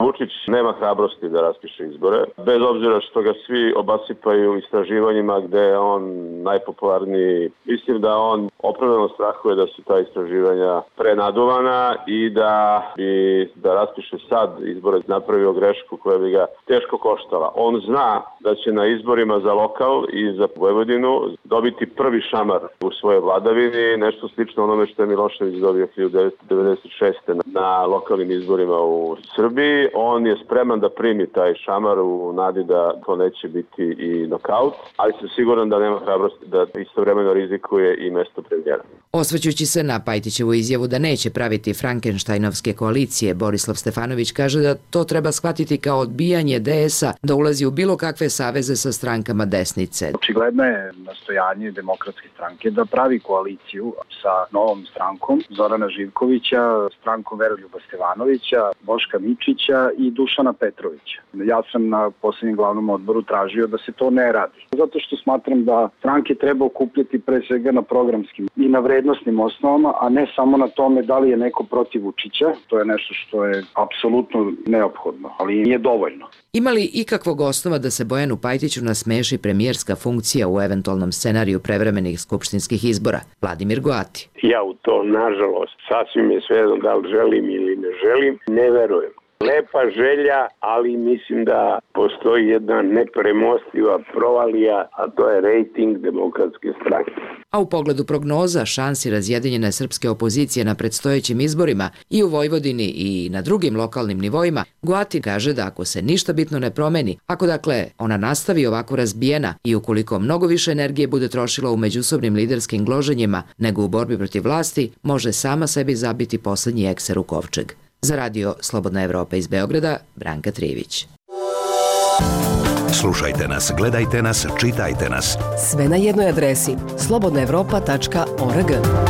nema hrabrosti da raspiše izbore, bez obzira što ga svi obasipaju istraživanjima gde je on najpopularniji. Mislim da on opravdano strahuje da su ta istraživanja prenaduvana i da bi da raspiše sad izbore napravio grešku koja bi ga teško koštala. On zna da će na izborima za lokal i za Vojvodinu dobiti prvi šamar u svojoj vladavini, nešto slično onome što je Milošević dobio hiljadu devetsto devedeset šeste na lokalnim izborima u Srbiji. On je spreman da primi taj šamar u nadi da to neće biti i nokaut, ali sam siguran da nema hrabrosti da istovremeno rizikuje i mesto premijera. Osvrćući se na Pajtićevu izjavu da neće praviti Frankenštajnovske koalicije, Borislav Stefanović kaže da to treba shvatiti kao odbijanje D S A da ulazi u bilo kakve saveze sa strankama desnice. Očigledno je nastojanje Demokratske stranke da pravi koaliciju sa novom strankom Zorana Živkovića, strankom Veroljuba Stevanovića, Boška Mičića i Dušana Petrovića. Ja sam na posljednjem glavnom odboru tražio da se to ne radi. Zato što smatram da stranke treba okupljati pre svega na programskim i na vrednosnim osnovama, a ne samo na tome da li je neko protiv Vučića. To je nešto što je apsolutno neophodno, ali nije dovoljno. Ima li ikakvog osnova da se Bojanu Pajtiću nasmeši premijerska funkcija u eventualnom scenariju prevremenih skupštinskih izbora? Vladimir Goati. Ja u to, nažalost, sasvim je svejedno da li želim ili ne želim, ne verujem. Lepa želja, ali mislim da postoji jedna nepremostiva provalija, a to je rejting Demokratske stranke. A u pogledu prognoza šansi razjedinjene srpske opozicije na predstojećim izborima i u Vojvodini i na drugim lokalnim nivoima, Goati kaže da ako se ništa bitno ne promeni, ako dakle ona nastavi ovako razbijena i ukoliko mnogo više energije bude trošila u međusobnim liderskim gloženjima nego u borbi protiv vlasti, može sama sebi zabiti poslednji ekser u kovčeg. Za radio Slobodna Evropa iz Beograda, Branka Trivić. Slušajte nas, gledajte nas, čitajte nas. Sve na jednoj adresi slobodna evropa tačka org.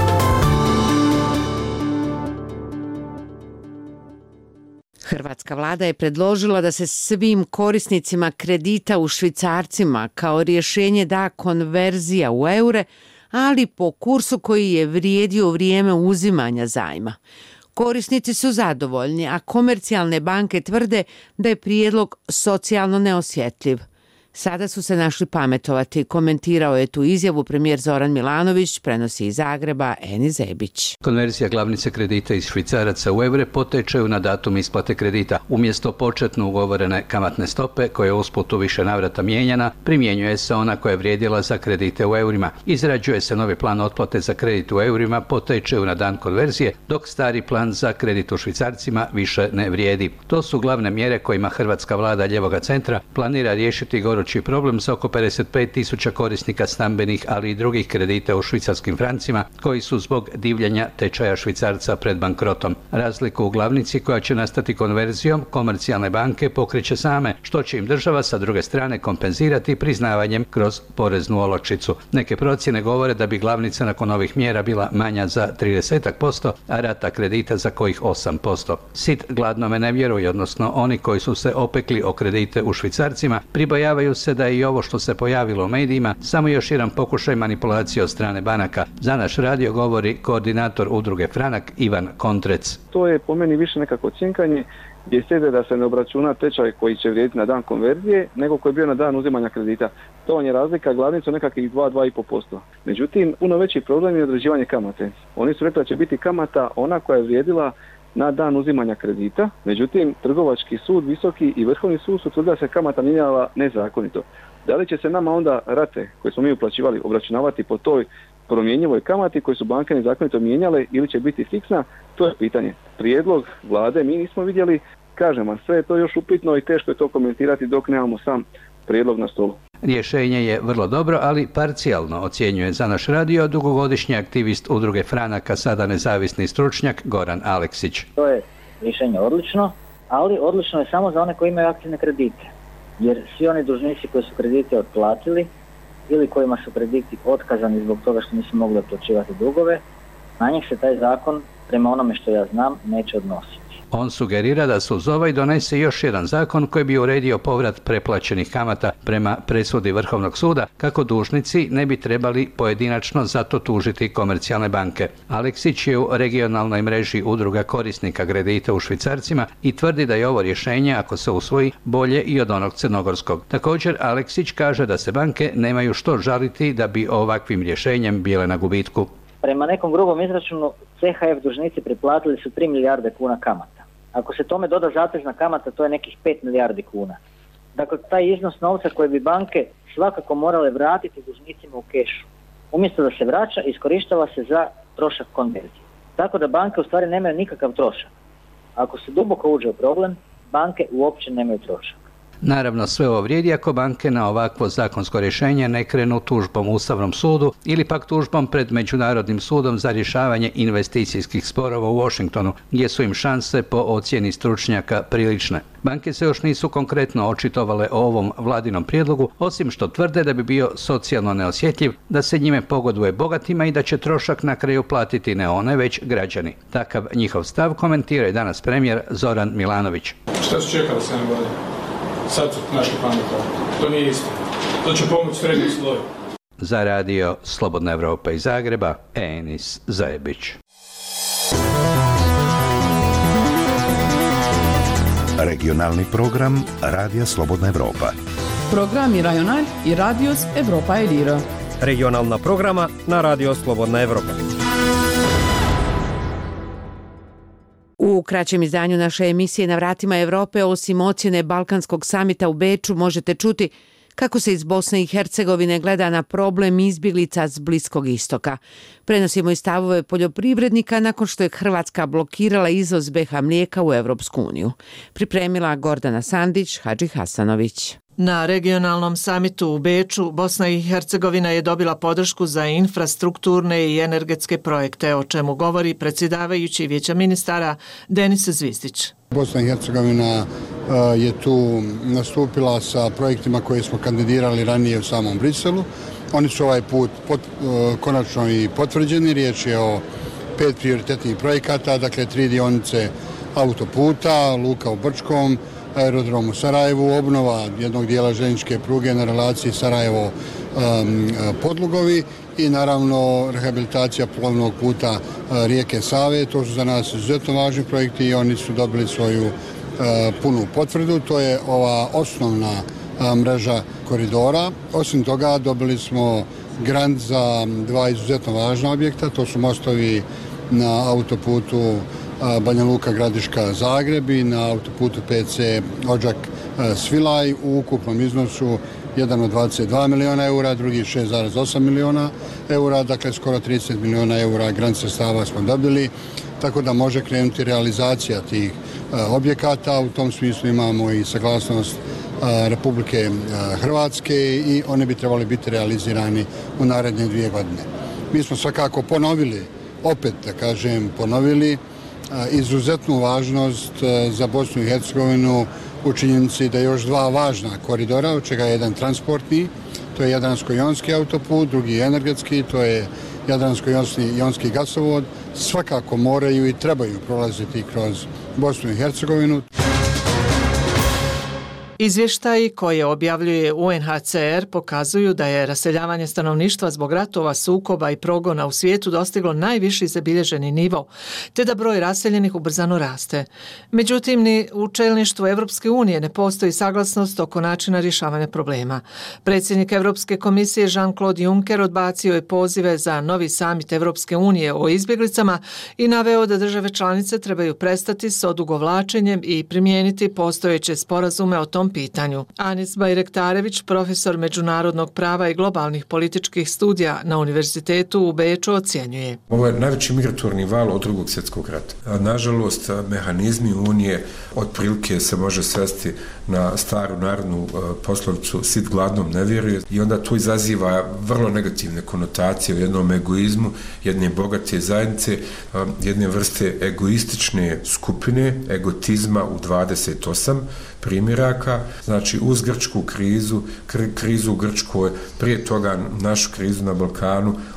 Hrvatska vlada je predložila da se svim korisnicima kredita u švicarcima kao rješenje da konverzija u eure, ali po kursu koji je vrijedio u vrijeme uzimanja zajma. Korisnici su zadovoljni, a komercijalne banke tvrde da je prijedlog socijalno neosjetljiv. Sada su se našli pametovati, komentirao je tu izjavu premijer Zoran Milanović, prenosi iz Zagreba Eni Zebić. Konverzija glavnice kredita iz švicaraca u evre potečaju na datum isplate kredita. Umjesto početno ugovorene kamatne stope, koja je usput u više navrata mijenjana, primjenjuje se ona koja je vrijedila za kredite u eurima. Izrađuje se novi plan otplate za kredit u eurima, potečaju na dan konverzije, dok stari plan za kredit u švicarcima više ne vrijedi. To su glavne mjere kojima hrvatska vlada ljevoga centra planira riješiti gorući problem sa oko pedeset pet tisuća korisnika stambenih, ali i drugih kredita u švicarskim francima, koji su zbog divljanja tečaja švicarca pred bankrotom. Razliku u glavnici koja će nastati konverzijom komercijalne banke pokreće same, što će im država sa druge strane kompenzirati priznavanjem kroz poreznu olakšicu. Neke procjene govore da bi glavnica nakon ovih mjera bila manja za trideset posto, a rata kredita za kojih osam posto. Sit gladnome ne vjeruje, odnosno oni koji su se opekli o kredite u švicarcima pribojavaju se da je i ovo što se pojavilo u medijima samo još jedan pokušaj manipulacije od strane banaka. Za naš radio govori koordinator udruge Franak Ivan Kontrec. To je po meni više nekako cinkanje gdje slijede da se ne obračuna tečaj koji će vrijediti na dan konverzije, nego koji je bio na dan uzimanja kredita. To vam je razlika glavnicu nekakvih dva do dva i pol posto. Međutim, puno veći problem je određivanje kamate. Oni su rekli da će biti kamata ona koja je vrijedila na dan uzimanja kredita, međutim, Trgovački sud, Visoki i Vrhovni sud su tvrdili da se kamata mijenjala nezakonito. Da li će se nama onda rate koje smo mi uplaćivali obračunavati po toj promjenjivoj kamati koje su banke nezakonito mijenjale ili će biti fiksna, to je pitanje. Prijedlog vlade mi nismo vidjeli, kažem vam, sve je to još upitno i teško je to komentirati dok nemamo sam prijedlog na stolu. Rješenje je vrlo dobro, ali parcijalno, ocjenjuje za naš radio dugogodišnji aktivist udruge Franaka, sada nezavisni stručnjak Goran Aleksić. To je rješenje odlično, ali odlično je samo za one koji imaju aktivne kredite. Jer svi oni dužnici koji su kredite otplatili ili kojima su krediti otkazani zbog toga što nisu mogli otplaćivati dugove, na njih se taj zakon, prema onome što ja znam, neće odnositi. On sugerira da se uz ovaj donese još jedan zakon koji bi uredio povrat preplaćenih kamata prema presudi Vrhovnog suda, kako dužnici ne bi trebali pojedinačno zato tužiti komercijalne banke. Aleksić je u regionalnoj mreži udruga korisnika kredita u švicarcima i tvrdi da je ovo rješenje, ako se usvoji, bolje i od onog crnogorskog. Također, Aleksić kaže da se banke nemaju što žaliti da bi ovakvim rješenjem bile na gubitku. Prema nekom grubom izračunu, C H F dužnici priplatili su tri milijarde kuna kamata. Ako se tome doda zatezna kamata, to je nekih pet milijardi kuna. Dakle, taj iznos novca koji bi banke svakako morale vratiti dužnicima u kešu. Umjesto da se vraća, iskorištava se za trošak konverzije. Tako da banke u stvari nemaju nikakav trošak. Ako se duboko uđe u problem, banke uopće nemaju trošak. Naravno, sve ovo vrijedi ako banke na ovakvo zakonsko rješenje ne krenu tužbom u Ustavnom sudu ili pak tužbom pred Međunarodnim sudom za rješavanje investicijskih sporova u Washingtonu, gdje su im šanse po ocjeni stručnjaka prilične. Banke se još nisu konkretno očitovale o ovom vladinom prijedlogu, osim što tvrde da bi bio socijalno neosjetljiv, da se njime pogoduje bogatima i da će trošak na kraju platiti ne one, već građani. Takav njihov stav komentira i danas premijer Zoran Milanović. Šta su čekali sedam godina? Sad su našli pametno. To nije isto. To će pomoći srednjem sloju. Za radio Slobodna Evropa iz Zagreba, Enis Zajebić. Regionalni program Radija Slobodna Evropa. Programi Rajonal i Radios Evropa Elira. Regionalna programa na Radio Slobodna Evropa. U kraćem izdanju naše emisije Na vratima Evrope, osim ocjene Balkanskog samita u Beču, možete čuti kako se iz Bosne i Hercegovine gleda na problem izbjeglica s Bliskog istoka. Prenosimo i stavove poljoprivrednika nakon što je Hrvatska blokirala izvoz B H mlijeka u Evropsku uniju. Pripremila Gordana Sandić, Hadži Hasanović. Na regionalnom samitu u Beču Bosna i Hercegovina je dobila podršku za infrastrukturne i energetske projekte, o čemu govori predsjedavajući Vijeća ministara Denis Zvizdić. Bosna i Hercegovina je tu nastupila sa projektima koje smo kandidirali ranije u samom Briselu. Oni su ovaj put pot, konačno i potvrđeni. Riječ je o pet prioritetnih projekata, dakle tri dionice autoputa, luka u Brčkom, aerodrom u Sarajevu, obnova jednog dijela željezničke pruge na relaciji Sarajevo-Podlugovi i naravno rehabilitacija plovnog puta uh, rijeke Save. To su za nas izuzetno važni projekti i oni su dobili svoju uh, punu potvrdu. To je ova osnovna uh, mreža koridora. Osim toga dobili smo grant za dva izuzetno važna objekta. To su mostovi na autoputu Banja Luka, Gradiška, Zagreb i na autoputu P C Odžak, Svilaj u ukupnom iznosu jedan od dvadeset dva miliona eura, drugi šest zarez osam miliona eura, dakle skoro trideset miliona eura grant sredstava smo dobili, tako da može krenuti realizacija tih objekata. U tom smislu imamo i saglasnost Republike Hrvatske i oni bi trebali biti realizirani u naredne dvije godine. Mi smo svakako ponovili, opet da kažem ponovili, izuzetnu važnost za Bosnu i Hercegovinu u činjenici da još dva važna koridora, od čega je jedan transportni, to je Jadransko-jonski autoput, drugi je energetski, to je Jadransko-jonski gasovod, svakako moraju i trebaju prolaziti kroz Bosnu i Hercegovinu. Izvještaji koje objavljuje U N H C R pokazuju da je raseljavanje stanovništva zbog ratova, sukoba i progona u svijetu dostiglo najviši zabilježeni nivo, te da broj raseljenih ubrzano raste. Međutim, ni u čelništvu Evropske unije ne postoji saglasnost oko načina rješavanja problema. Predsjednik Europske komisije Jean-Claude Juncker odbacio je pozive za novi samit Evropske unije o izbjeglicama i naveo da države članice trebaju prestati s odugovlačenjem i primijeniti postojeće sporazume o tom pitanju. Anis Bajrektarević, profesor međunarodnog prava i globalnih političkih studija na Univerzitetu u Beču, ocjenjuje. Ovo je najveći migratorni val od drugog svjetskog rata. Nažalost, mehanizmi Unije otprilike se može svesti na staru narodnu poslovicu sit gladnom ne vjeruje i onda tu izaziva vrlo negativne konotacije u jednom egoizmu, jedne bogate zajednice, jedne vrste egoistične skupine, egotizma u dvadeset osam primjeraka, znači uz grčku krizu, kri, krizu u Grčkoj, prije toga našu krizu na Balkanu,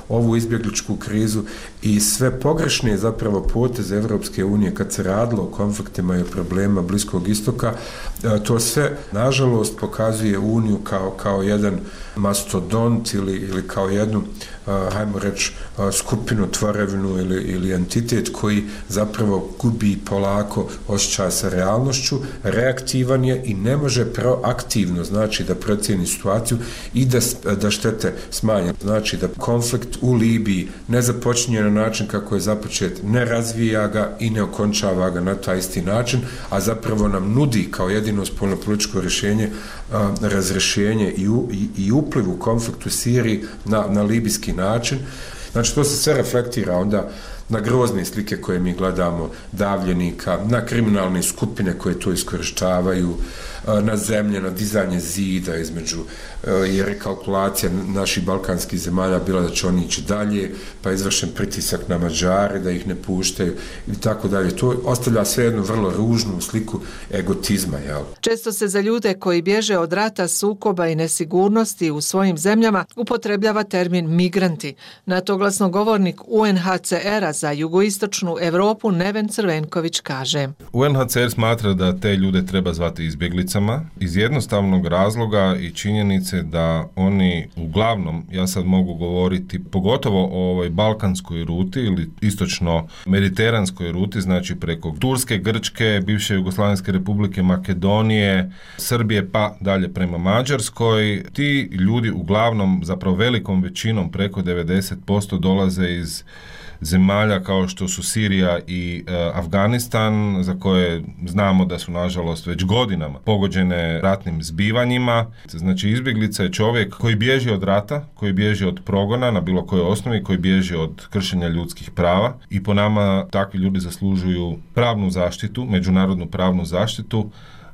ovu izbjegličku krizu i sve pogrešne zapravo poteze Evropske unije kad se radilo o konfliktima i o problemima Bliskog istoka, to sve nažalost pokazuje Uniju kao, kao jedan mastodont ili, ili kao jednu, hajmo reći, skupinu, tvorevinu ili, ili entitet koji zapravo gubi polako osjećaj sa realnošću, reaktivan je i ne može proaktivno, znači da procijeni situaciju i da, da štete smanje. Znači da konflikt u Libiji ne započinje na način kako je započet, ne razvija ga i ne okončava ga na taj isti način, a zapravo nam nudi kao jedino spoljnopolitičko rješenje a, razrješenje i, u, i, i upliv u konflikt u Siriji na, na libijski način. Znači to se sve reflektira onda na grozne slike koje mi gledamo davljenika, na kriminalne skupine koje to iskorištavaju, na zemlje, na dizanje zida između, jer je kalkulacija naših balkanskih zemalja bila da će oni ići dalje, pa je izvršen pritisak na Mađare da ih ne puštaju i tako dalje. To ostavlja sve jednu vrlo ružnu sliku egotizma. Jel? Često se za ljude koji bježe od rata, sukoba i nesigurnosti u svojim zemljama upotrebljava termin migranti. Na to glasnogovornik U N H C R-a za jugoistočnu Europu Neven Crvenković kaže. U N H C R smatra da te ljude treba zvati izbjeglicama iz jednostavnog razloga i činjenice da oni uglavnom, ja sad mogu govoriti pogotovo o ovoj balkanskoj ruti ili istočno-mediteranskoj ruti, znači preko Turske, Grčke, bivše Jugoslavenske republike Makedonije, Srbije pa dalje prema Mađarskoj. Ti ljudi uglavnom, zapravo velikom većinom, preko devedeset posto dolaze iz zemalja kao što su Sirija i e, Afganistan, za koje znamo da su nažalost već godinama pogođene ratnim zbivanjima. Znači izbjeglica je čovjek koji bježi od rata, koji bježi od progona na bilo kojoj osnovi, koji bježi od kršenja ljudskih prava i po nama takvi ljudi zaslužuju pravnu zaštitu, međunarodnu pravnu zaštitu,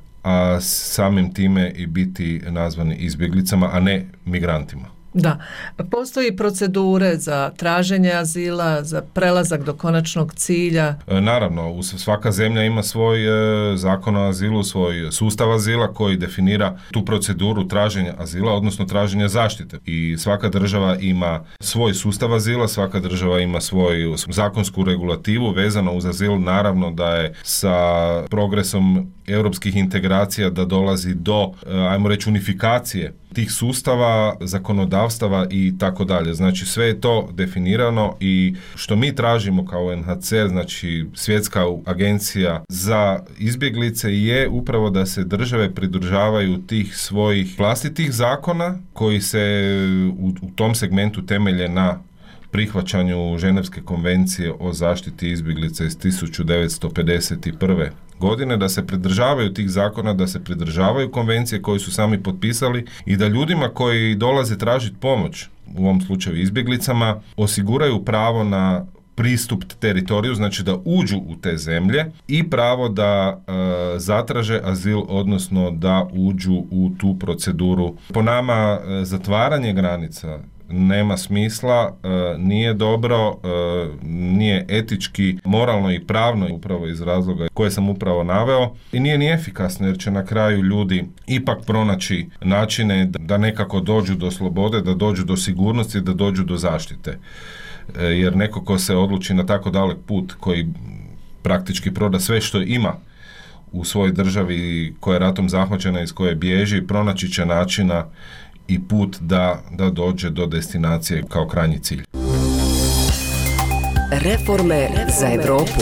a samim time i biti nazvani izbjeglicama, a ne migrantima. Da. Postoji procedure za traženje azila, za prelazak do konačnog cilja? E, naravno, svaka zemlja ima svoj e, zakon o azilu, svoj sustav azila koji definira tu proceduru traženja azila, odnosno traženja zaštite. I svaka država ima svoj sustav azila, svaka država ima svoju zakonsku regulativu vezano uz azil. Naravno da je sa progresom europskih integracija da dolazi do, ajmo reći, unifikacije tih sustava, zakonodavstava i tako dalje. Znači sve je to definirano i što mi tražimo kao U N H C R, znači Svjetska agencija za izbjeglice, je upravo da se države pridržavaju tih svojih vlastitih zakona koji se u, u tom segmentu temelje na prihvaćanju Ženevske konvencije o zaštiti izbjeglica iz tisuću devetsto pedeset prve godine, da se pridržavaju tih zakona, da se pridržavaju konvencije koje su sami potpisali i da ljudima koji dolaze tražiti pomoć, u ovom slučaju izbjeglicama, osiguraju pravo na pristup teritoriju, znači da uđu u te zemlje i pravo da e, zatraže azil, odnosno da uđu u tu proceduru. Po nama e, zatvaranje granica nema smisla, e, nije dobro, e, nije etički, moralno i pravno, upravo iz razloga koje sam upravo naveo, i nije ni efikasno jer će na kraju ljudi ipak pronaći načine da, da nekako dođu do slobode, da dođu do sigurnosti, da dođu do zaštite. E, jer neko ko se odluči na tako dalek put, koji praktički proda sve što ima u svojoj državi koja je ratom zahvaćena, iz koje bježi, pronaći će načina i put da, da dođe do destinacije kao krajnji cilj. Reforme za Europu.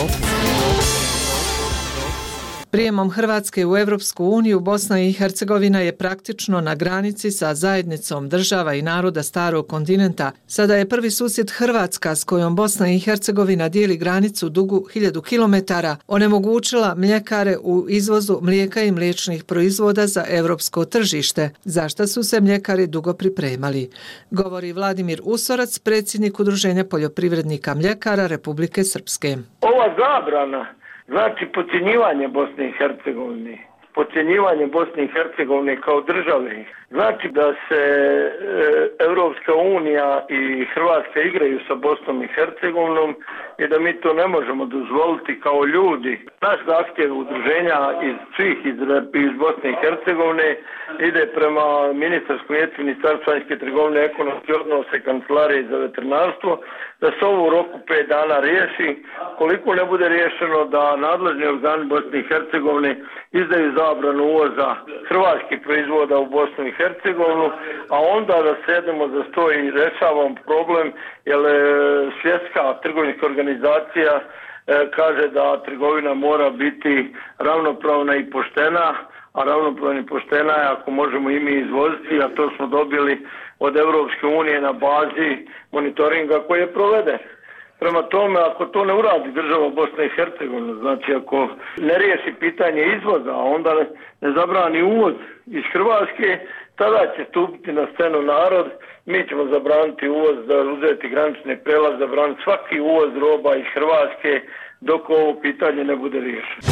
Prijemom Hrvatske u Europsku uniju, Bosna i Hercegovina je praktično na granici sa zajednicom država i naroda starog kontinenta. Sada je prvi susjed Hrvatska, s kojom Bosna i Hercegovina dijeli granicu dugu hiljadu kilometara, onemogućila mljekare u izvozu mlijeka i mliječnih proizvoda za europsko tržište, za što su se mljekari dugo pripremali. Govori Vladimir Usorac, predsjednik Udruženja poljoprivrednika mljekara Republike Srpske. Ova zabrana znači podcjenjivanje Bosne i Hercegovine podcjenjivanje Bosne i Hercegovine kao države. Znači da se e, Europska unija i Hrvatska igraju sa Bosnom i Hercegovinom i da mi to ne možemo dozvoliti kao ljudi. Naš zahtjev udruženja iz svih iz, iz Bosne i Hercegovine ide prema ministarskom vijeću Ministarstva vanjske trgovine, ekonomske odnose, kancelarije za veterinarstvo, da se ovo u roku pet dana riješi. Koliko ne bude riješeno, da nadležni organi Bosne i Hercegovine izdaju zabranu uvoza hrvatskih proizvoda u Bosnu i Hercegovinu, a onda da sedemo za sto i rešavamo problem, jer svjetska trgovinska organizacija e, kaže da trgovina mora biti ravnopravna i poštena, a ravnopravna i poštena je ako možemo i mi izvoziti, a to smo dobili od Europske unije na bazi monitoringa koji je proveden. Prema tome, ako to ne uradi država Bosna i Hercegovina, znači ako ne riješi pitanje izvoza, a onda ne, ne zabrani uvoz iz Hrvatske, tada će stupiti na scenu narod, mi ćemo zabraniti uvoz, da uzeti granične prelaz, zabraniti svaki uvoz roba iz Hrvatske dok ovo pitanje ne bude riješeno.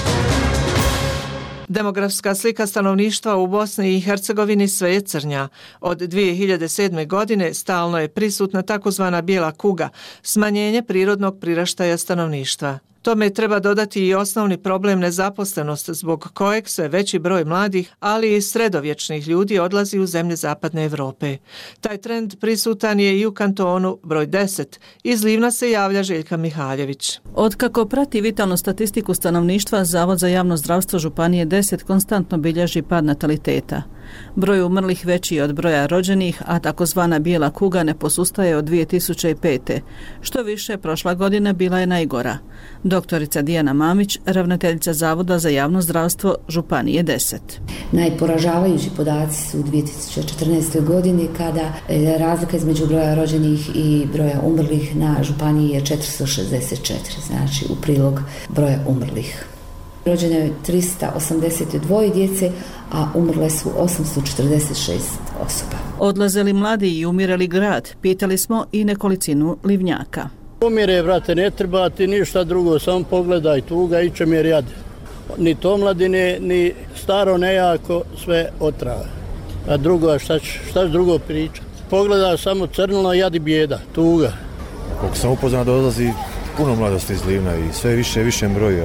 Demografska slika stanovništva u Bosni i Hercegovini sve je crnja. Od dvije hiljade sedme. godine stalno je prisutna takozvana bijela kuga, smanjenje prirodnog priraštaja stanovništva. Tome treba dodati i osnovni problem nezaposlenost, zbog kojeg sve veći broj mladih, ali i sredovječnih ljudi odlazi u zemlje zapadne Europe. Taj trend prisutan je i u kantonu broj deset. Iz Livna se javlja Željka Mihaljević. Otkako prati vitalnu statistiku stanovništva, Zavod za javno zdravstvo Županije deset konstantno bilježi pad nataliteta. Broj umrlih veći od broja rođenih, a takozvana bijela kuga ne posustaje od dvije tisuće pete. Što više, prošla godina bila je najgora. Doktorica Dijana Mamić, ravnateljica Zavoda za javno zdravstvo Županije deset. Najporažavajući podaci su u dvije tisuće četrnaestoj. godini kada razlika između broja rođenih i broja umrlih na Županiji je četiristo šezdeset četiri, znači u prilog broja umrlih. Rođeno je tristo osamdeset dva djece, a umrle su osamsto četrdeset šest osoba. Odlaze li mladi i umire li grad? Pitali smo i nekolicinu Livnjaka. Umire, brate, ne treba ti ništa drugo, samo pogledaj tuga, iće mi rjad. Ni to mladine, ni staro nejako, sve otrava. A drugo, šta ćeš šta drugo pričati? Pogledaj samo crnilo, jad i bijeda, tuga. Koliko sam upoznao da odlazi puno mladosti iz Livna i sve više više broja.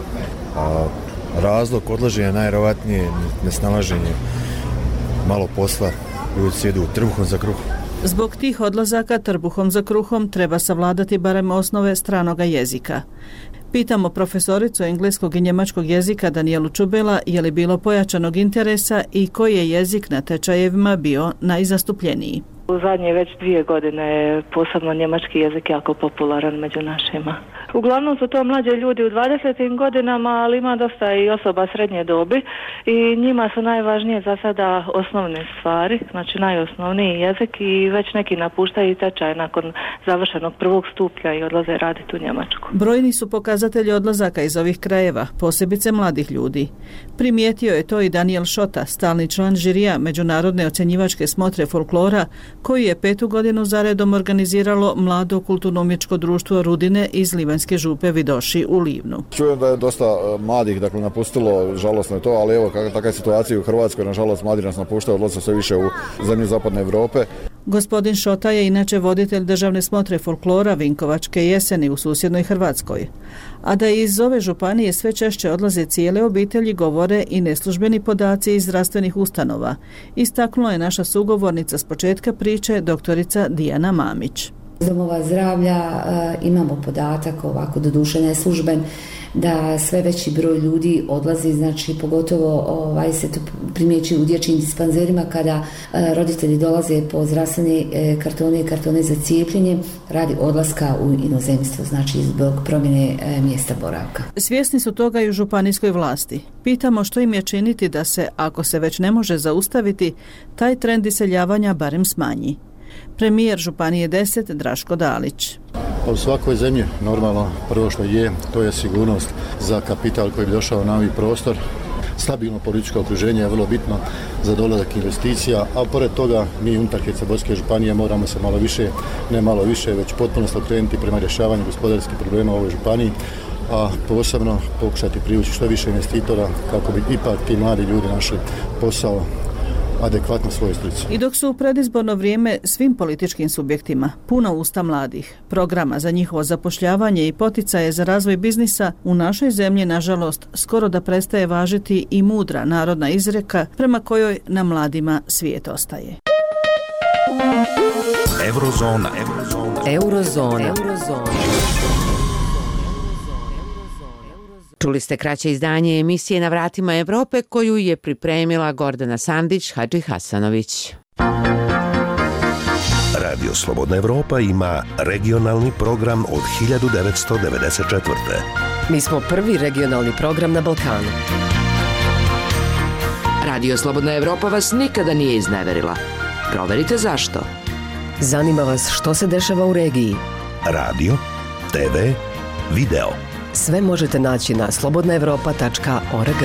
A razlog odlaženja najvjerovatnije nesnalaženje, malo posla, ljudi sjedu trbuhom za kruhom. Zbog tih odlazaka trbuhom za kruhom treba savladati barem osnove stranoga jezika. Pitamo profesoricu engleskog i njemačkog jezika Danijelu Čubela je li bilo pojačanog interesa i koji je jezik na tečajevima bio najzastupljeniji. U zadnje već dvije godine posebno njemački jezik jako popularan među našima. Uglavnom su to mlađe ljudi u dvadesetim godinama, ali ima dosta i osoba srednje dobi i njima su najvažnije za sada osnovne stvari, znači najosnovniji jezik i već neki napuštaju tečaj nakon završenog prvog stupnja i odlaze raditi u Njemačku. Brojni su pokazatelji odlazaka iz ovih krajeva, posebice mladih ljudi. Primijetio je to i Daniel Šota, stalni član žirija Međunarodne ocjenjivačke smotre folklora, koji je petu godinu zaredom organiziralo mlado kulturno-umjetničko društvo Rudine iz Livanjske župe Vidoši u Livnu. Čujem da je dosta mladih dakle, napustilo, žalosno je to, ali evo kakva je situacija u Hrvatskoj, nažalost mladi nas napuštaju, odlaze sve više u zemlju zapadne Europe. Gospodin Šota je inače voditelj državne smotre folklora Vinkovačke jeseni u susjednoj Hrvatskoj. A da iz ove županije sve češće odlaze cijele obitelji govore i neslužbeni podaci iz zdravstvenih ustanova. Istaknula je naša sugovornica s početka priče, doktorica Dijana Mamić. Iz domova zdravlja uh, imamo podatak, ovako doduše neslužben, da sve veći broj ljudi odlazi, znači pogotovo ovaj, se to primjećuje u dječjim dispanzerima kada uh, roditelji dolaze po zdravstvene uh, kartone i kartone za cijepljenje radi odlaska u inozemstvo, znači zbog promjene uh, mjesta boravka. Svjesni su toga i u županijskoj vlasti. Pitamo što im je činiti da se, ako se već ne može zaustaviti, taj trend iseljavanja barem smanji. Premijer Županije deset Draško Dalić. U svakoj zemlji normalno prvo što je, to je sigurnost za kapital koji bi došao na novi prostor. Stabilno političko okruženje je vrlo bitno za dolazak investicija, a pored toga mi unutar Hercegovačke županije moramo se malo više, ne malo više, već potpuno okrenuti prema rješavanju gospodarskih problema u ovoj županiji. a posebno pokušati privući što više investitora kako bi ipak ti mladi ljudi našli posao adekvatno svojoj struci. I dok su u predizborno vrijeme svim političkim subjektima puna usta mladih, programa za njihovo zapošljavanje i poticaje za razvoj biznisa, u našoj zemlji, nažalost, skoro da prestaje važiti i mudra narodna izreka prema kojoj na mladima svijet ostaje. Eurozona. Eurozona. Eurozona. Eurozona. Čuli ste kraće izdanje emisije Na vratima Evrope koju je pripremila Gordana Sandić Hadži Hasanović. Radio Slobodna Evropa ima regionalni program od hiljadu devetsto devedeset četvrte. Mi smo prvi regionalni program na Balkanu. Radio Slobodna Evropa vas nikada nije izneverila. Proverite zašto. Zanima vas što se dešava u regiji. Radio, te ve, video. Sve možete naći na slobodna evropa tačka org.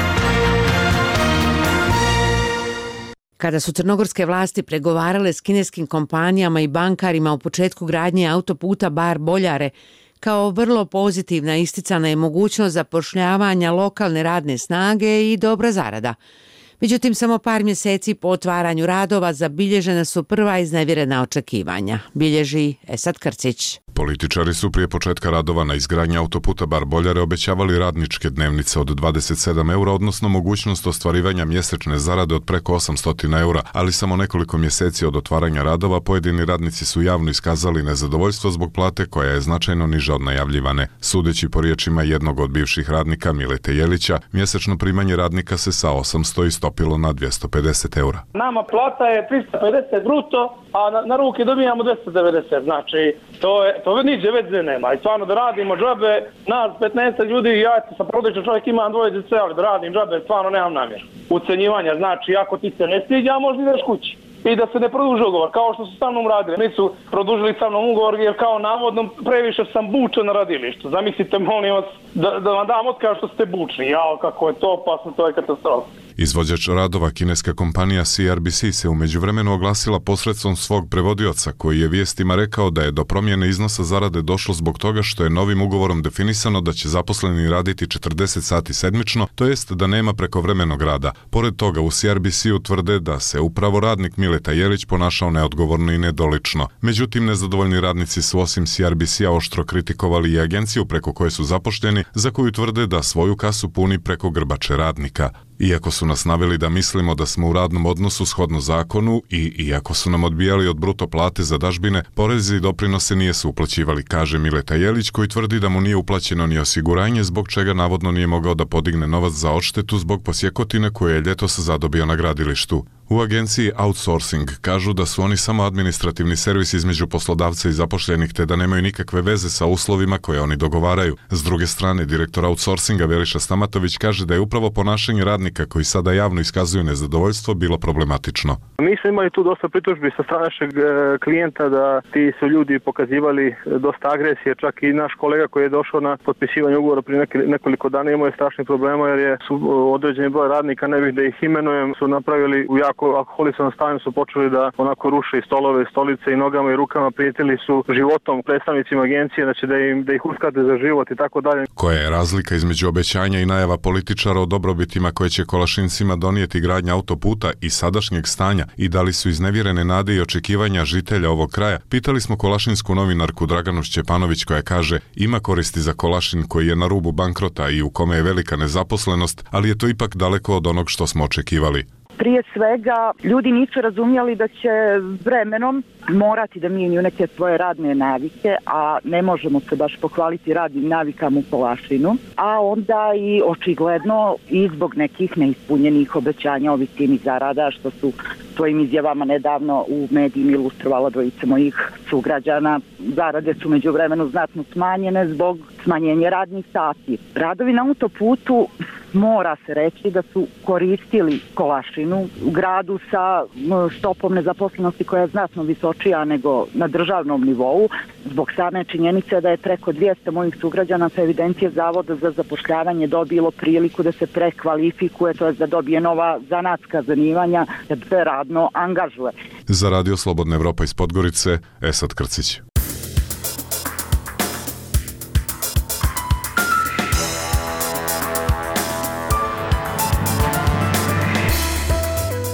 Kada su crnogorske vlasti pregovarale s kineskim kompanijama i bankarima u početku gradnje autoputa Bar-Boljare, kao vrlo pozitivna isticana je mogućnost zapošljavanja lokalne radne snage i dobra zarada. Međutim, samo par mjeseci po otvaranju radova zabilježena su prva iznevjerena očekivanja, bilježi Esad Krcić. Političari su prije početka radova na izgradnji autoputa Bar-Boljare obećavali radničke dnevnice od dvadeset sedam eura, odnosno mogućnost ostvarivanja mjesečne zarade od preko osamsto eura, ali samo nekoliko mjeseci od otvaranja radova pojedini radnici su javno iskazali nezadovoljstvo zbog plate koja je značajno niža od najavljivane. Sudeći po riječima jednog od bivših radnika, Milete Jelića, mjesečno primanje radnika se sa osamsto istopilo na dvjesto pedeset eura. Nama plata je tristo pedeset bruto, a na, na ruke dobijamo dvjesto devedeset, znači to je to niđe veze nema i stvarno da radimo džabe, nas petnaest ljudi, ja sam porodičan čovjek, imam dvoje djece, ali da radim džabe, stvarno nemam namjeru. Ucenjivanja, znači ako ti se ne sviđa, možda ideš kući. I da se ne produži ugovor, kao što su sa mnom radili. Nisu produžili sa mnom ugovor jer kao navodno previše sam bučan na radilištu. Zamislite, molim vas, da, da vam dam otkaz što ste bučni. Jao, kako je to opasno, to je katastrofa. Izvođač radova, kineska kompanija C R B C, se u međuvremenu oglasila posredstvom svog prevodioca, koji je vijestima rekao da je do promjene iznosa zarade došlo zbog toga što je novim ugovorom definisano da će zaposleni raditi četrdeset sati sedmično, to jest da nema prekovremenog rada. Pored toga, u C R B C utvrde da se upravo radnik Mileta Jelić ponašao neodgovorno i nedolično. Međutim, nezadovoljni radnici su osim C R B C-a oštro kritikovali i agenciju preko koje su zapošteni, za koju tvrde da svoju kasu puni preko grbače radnika. Iako su nas naveli da mislimo da smo u radnom odnosu shodno zakonu i iako su nam odbijali od bruto plate za dažbine, porezi i doprinose nije su uplaćivali, kaže Mileta Jelić, koji tvrdi da mu nije uplaćeno ni osiguranje, zbog čega navodno nije mogao da podigne novac za odštetu zbog posjekotine koje je ljetos zadobio na gradilištu. U agenciji Outsourcing kažu da su oni samo administrativni servis između poslodavca i zapošljenih, te da nemaju nikakve veze sa uslovima koje oni dogovaraju. S druge strane, direktor Outsourcinga Veliša Stamatović kaže da je upravo ponašanje radnika koji sada javno iskazuju nezadovoljstvo bilo problematično. Mi smo imali tu dosta pritužbi sa strane našeg klijenta da ti su ljudi pokazivali dosta agresije, čak i naš kolega koji je došao na potpisivanje ugovora prije nekoliko dana imao je strašnih problema jer je su određeni broj radnika, ne bih da ih imenujem, su napravili u jako alkoholisanom stanju, su počeli da onako ruše i stolove, stolice i nogama i rukama, prijetili su životom predstavnicima agencije, znači da im da ih uskate za život i tako dalje. Koja je razlika između obećanja i najava političara o dobrobitima koje će Kolašincima donijeti gradnja autoputa i sadašnjeg stanja i da li su iznevjerene nade i očekivanja žitelja ovog kraja? Pitali smo kolašinsku novinarku Draganu Šćepanović koja kaže ima koristi za Kolašin koji je na rubu bankrota i u kome je velika nezaposlenost, ali je to ipak daleko od onog što smo očekivali. Prije svega, ljudi nisu razumjeli da će vremenom morati da mijenjaju neke svoje radne navike, a ne možemo se baš pohvaliti radnim navikama u Kolašinu, a onda i očigledno i zbog nekih neispunjenih obećanja o visini zarada, što su svojim izjavama nedavno u medijima ilustrovala dvojica mojih sugrađana. Zarade su među vremenu znatno smanjene zbog smanjenja radnih sati. Radovi na autoputu mora se reći da su koristili Kolašinu u gradu sa stopom nezaposlenosti koja je znatno visočija nego na državnom nivou, zbog same činjenice da je preko dvjesto mojih sugrađana sa evidencije Zavoda za zapošljavanje dobilo priliku da se prekvalifikuje, to je da dobije nova zanatska zanimanja, da se radno angažuje. Za Radio Slobodna Evropa iz Podgorice, Esad Krcić.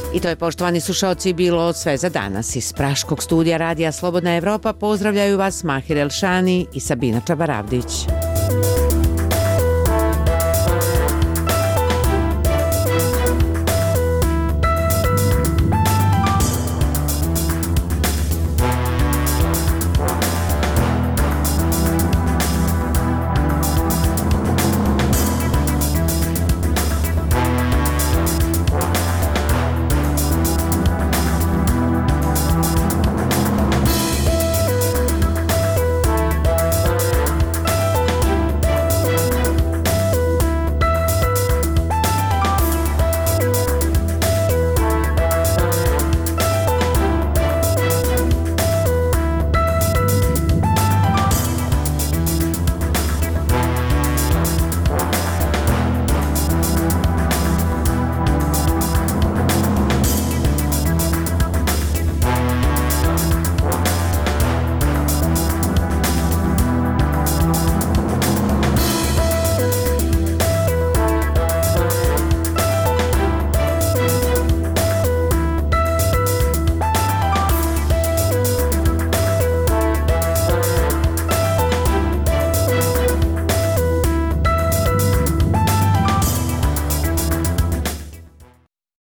I to je, poštovani slušaoci, bilo sve za danas. Iz Praškog studija Radija Slobodna Evropa pozdravljaju vas Mahir Elšani i Sabina Čabaravdić.